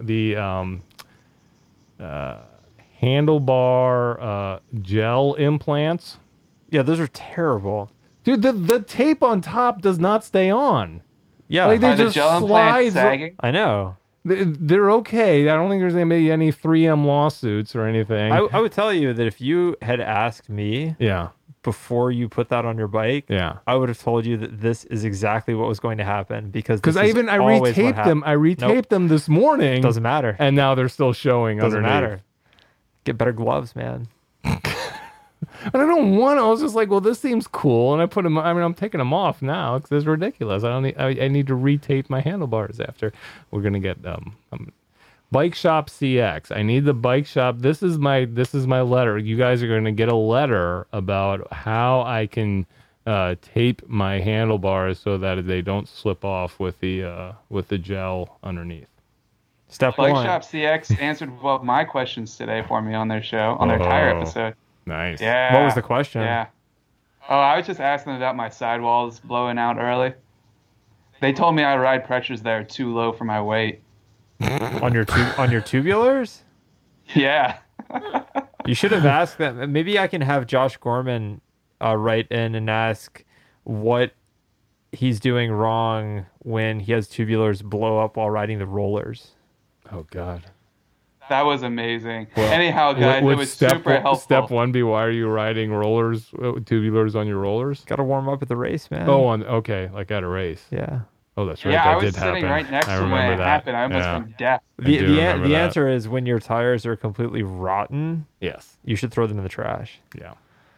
handlebar gel implants. Yeah, those are terrible. Dude, the tape on top does not stay on. Yeah. Like, they Are the just gel implants slides. sagging? I know. They're okay. I don't think there's gonna be any 3M lawsuits or anything. I would tell you that if you had asked me yeah, before you put that on your bike, yeah. I would have told you that this is exactly what was going to happen because I retaped them. I retaped Nope. them this morning. Doesn't matter. And now they're still showing. Doesn't underneath. matter. Get better gloves, man. And I don't want to. I was just like, well, this seems cool, and I put them. I mean, I'm taking them off now because it's ridiculous. I don't need. I need to retape my handlebars after. We're gonna get Bike Shop CX. I need the Bike Shop. This is my letter. You guys are gonna get a letter about how I can tape my handlebars so that they don't slip off with the gel underneath. Step Bike one. Shop CX answered one of my questions today for me on their show, on their tire episode. Nice. Yeah. What was the question? Yeah. Oh, I was just asking about my sidewalls blowing out early. They told me I ride pressures that are too low for my weight. On your tubulars? Yeah. You should have asked them. Maybe I can have Josh Gorman write in and ask what he's doing wrong when he has tubulars blow up while riding the rollers. Oh God. That was amazing. Well, anyhow, guys, it was super helpful. Step one be, why are you riding rollers, tubulars on your rollers? Got to warm up at the race, man. Oh, okay, like at a race. Yeah. Oh, that's right. Yeah, that I was did sitting happen. right next I to when remember it that. happened. I almost Yeah. went deaf. do remember The that. answer is when your tires are completely rotten, Yes. you should throw them in the trash. Yeah.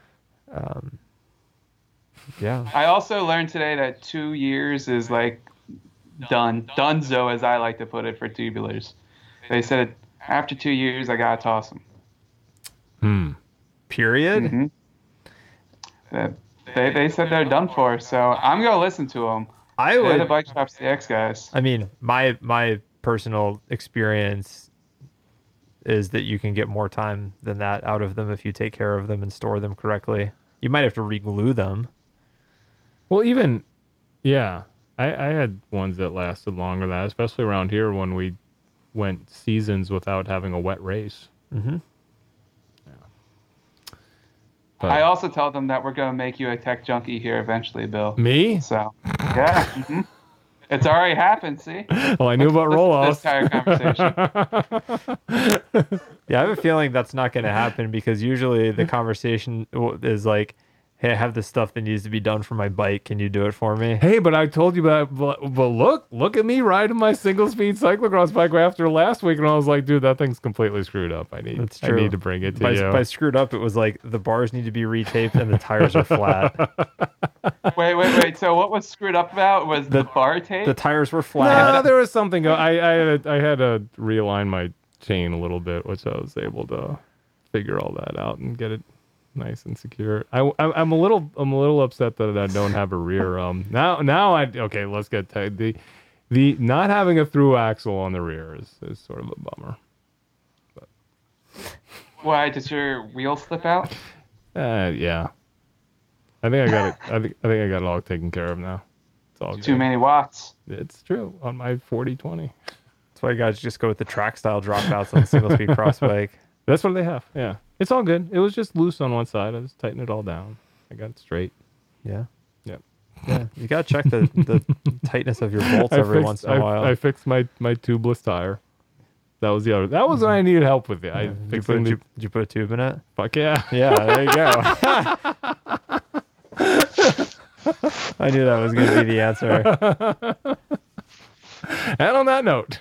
Yeah. I also learned today that 2 years is like donezo, as I like to put it, for tubulars. They said after 2 years, I gotta toss them. Period. Mm-hmm. They said they're done for, so I'm gonna listen to them. They're the Bike Shop CX guys. I mean, my personal experience is that you can get more time than that out of them if you take care of them and store them correctly. You might have to re-glue them. Well, even, yeah, I had ones that lasted longer than that, especially around here when we went seasons without having a wet race. Mm-hmm. Yeah. But I also tell them that we're gonna make you a tech junkie here eventually, Bill. me? So, yeah, it's already happened. See? Well, I knew about roll-offs. This entire conversation. Yeah, I have a feeling that's not going to happen because usually the conversation is like, hey, I have this stuff that needs to be done for my bike. Can you do it for me? Hey, but I told you about, but look at me riding my single-speed cyclocross bike after last week, and I was like, dude, that thing's completely screwed up. I need to bring it to you. By screwed up, it was like the bars need to be retaped and the tires are flat. Wait. So what was screwed up about was the bar tape? The tires were flat. No, there was something. I had to realign my chain a little bit, which I was able to figure all that out and get it nice and secure. I'm a little upset that I don't have a rear. Okay, let's get the not having a through axle on the rear is sort of a bummer. But Why did your wheel slip out? yeah. I think I got it. I think I got it all taken care of now. It's all Too good. many watts. It's true on my 40/20. That's why you guys just go with the track style dropouts on the single speed cross bike. That's what they have. Yeah, it's all good. It was just loose on one side. I just tightened it all down. I got it straight. Yeah. Yep. Yeah. You got to check the tightness of your bolts every once in a while. I fixed my tubeless tire. That was the other. That was when I needed help with it. Did you put a tube in it? Fuck yeah. Yeah, there you go. I knew that was going to be the answer. And on that note,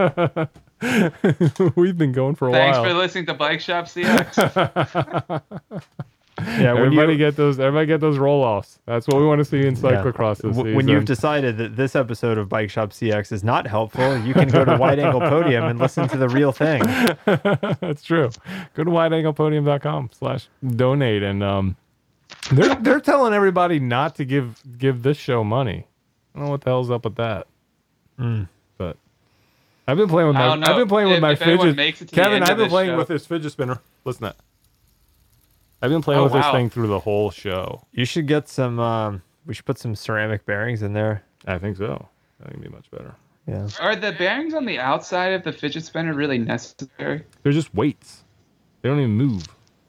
we've been going for a Thanks while. for listening to Bike Shop CX. Yeah, Everybody get those roll-offs. That's what we want to see in cyclocross this season. When you've decided that this episode of Bike Shop CX is not helpful, you can go to Wide Angle Podium and listen to the real thing. That's true. Go to wideanglepodium.com/donate, and they're telling everybody not to give this show money. I don't know what the hell's up with that. But I've been playing with my fidget. Kevin, I've been playing with this fidget spinner. Listen to that. I've been playing with this thing through the whole show. You should get some. We should put some ceramic bearings in there. I think so. That can be much better. Yeah. Are the bearings on the outside of the fidget spinner really necessary? They're just weights. They don't even move.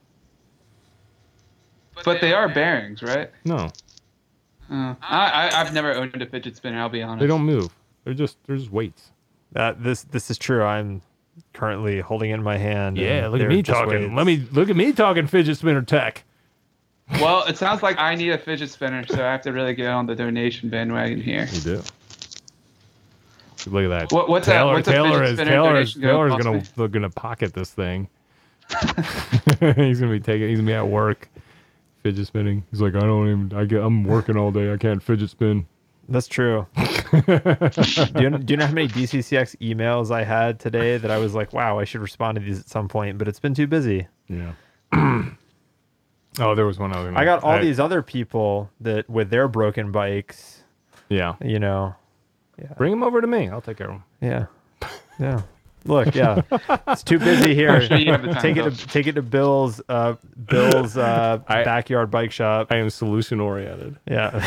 But they are bearings, right? No, I've never owned a fidget spinner. I'll be honest. they don't move. They're just weights. This is true. I'm currently holding it in my hand. Yeah, look at me talking. Look at me talking fidget spinner tech. Well, it sounds like I need a fidget spinner, so I have to really get on the donation bandwagon here. You do. Look at that. What's that? What's a fidget spinner donation Taylor's gonna cost me? gonna pocket this thing. He's gonna be at work fidget spinning. He's like, I'm working all day. I can't fidget spin. That's true. Do you know how many DCCX emails I had today that I was like, wow, I should respond to these at some point, but it's been too busy. Yeah. Oh, there was one other. I got all these other people that with their broken bikes. Yeah. You know. Yeah. Bring them over to me. I'll take care of them. Yeah. Yeah. Look, yeah, it's too busy here. I'm sure you have the time, take it to Bill's backyard bike shop. I am solution oriented. Yeah.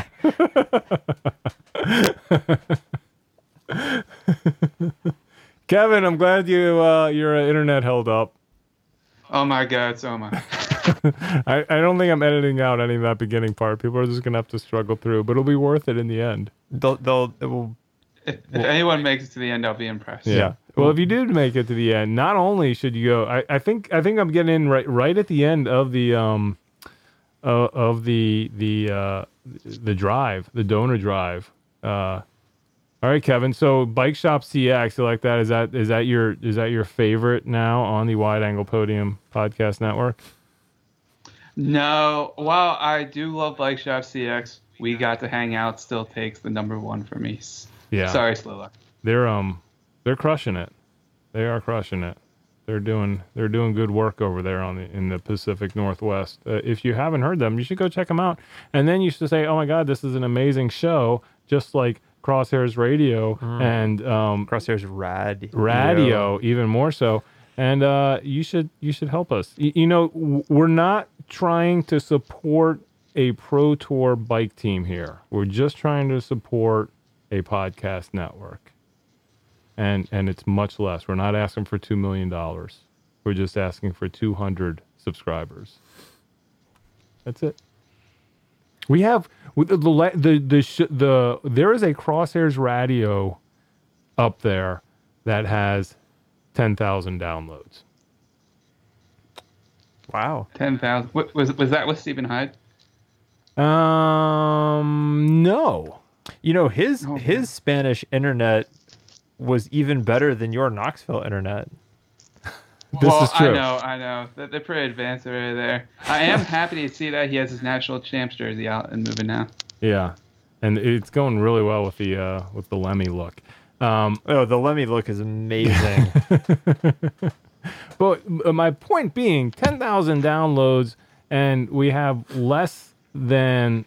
Kevin, I'm glad your internet held up. Oh my God, so am I. I don't think I'm editing out any of that beginning part. People are just gonna have to struggle through, but it'll be worth it in the end. If anyone makes it to the end, I'll be impressed. Yeah. Well, if you did make it to the end, not only should you go, I think I'm getting in right at the end of the drive, the donor drive. All right, Kevin. So Bike Shop CX, you like that? Is that your favorite now on the Wide Angle Podium Podcast Network? No. While I do love Bike Shop CX, we got to hang out still takes the number one for me. Yeah. Sorry, Slilla. They're crushing it. They are crushing it. They're doing good work over there in the Pacific Northwest. If you haven't heard them, you should go check them out. And then you should say, "Oh my God, this is an amazing show!" Just like Crosshairs Radio and Crosshairs Radio, even more so. And you should help us. We're not trying to support a pro tour bike team here. We're just trying to support a podcast network, and it's much less. We're not asking for $2 million. We're just asking for 200 subscribers. That's it. We have there is a Crosshairs Radio up there that has 10,000 downloads. Wow. 10,000. Was that with Stephen Hyde? No. His Spanish internet was even better than your Knoxville internet. This is true. I know. They're pretty advanced over there. I am happy to see that he has his national champs jersey out and moving now. Yeah, and it's going really well with the Lemmy look. The Lemmy look is amazing. But my point being, 10,000 downloads, and we have less than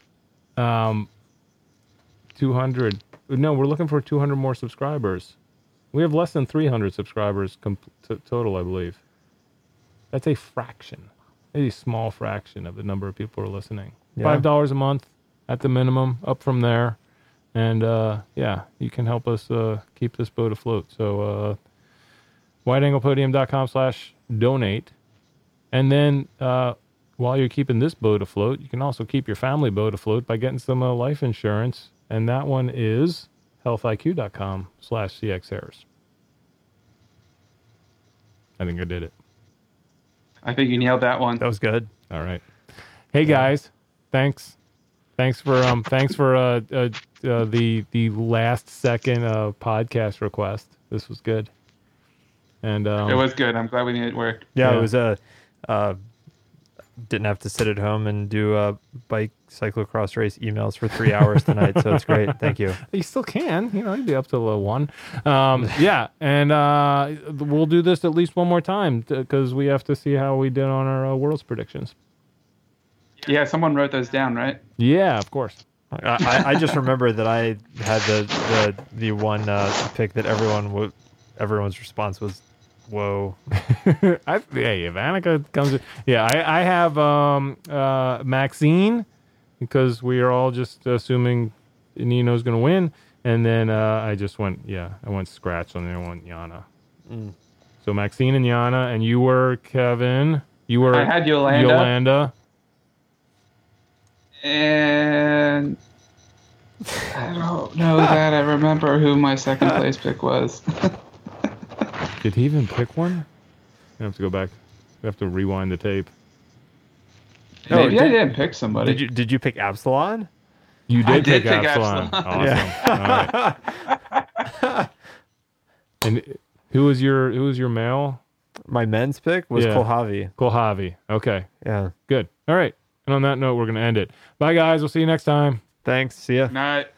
200. No, we're looking for 200 more subscribers. We have less than 300 subscribers total, I believe. That's a fraction, a small fraction of the number of people who are listening. Yeah. $5 a month at the minimum, up from there. And you can help us keep this boat afloat. So wideanglepodium.com/donate. And then while you're keeping this boat afloat, you can also keep your family boat afloat by getting some life insurance. And that one is healthiq.com/cxairs. I think I did it. I think you nailed that one. That was good. All right. Hey guys, thanks for the last second podcast request. This was good. And It was good. I'm glad we made it work. Yeah, it was didn't have to sit at home and do bike cyclocross race emails for 3 hours tonight, so it's great. Thank you. You still can, you'd be up till 1. Yeah, and we'll do this at least one more time because we have to see how we did on our Worlds predictions. Yeah, someone wrote those down, right? Yeah, of course. I just remember that I had the one pick that everyone's response was, "Whoa." Hey, if Annika comes in, I have Maxine because we are all just assuming Nino's going to win, and then I went scratch on there. I went Yana. So Maxine and Yana, and you were Kevin. I had Yolanda. And I don't know that I remember who my second place pick was. Did he even pick one? I have to go back. We have to rewind the tape. Maybe I didn't pick somebody. Did you pick Absalon? You did pick Absalon. Awesome. Yeah. All right. And who was your male? My men's pick was Kohlhavi. Kohlhavi. Okay. Yeah. Good. All right. And on that note, we're going to end it. Bye, guys. We'll see you next time. Thanks. See ya. Night.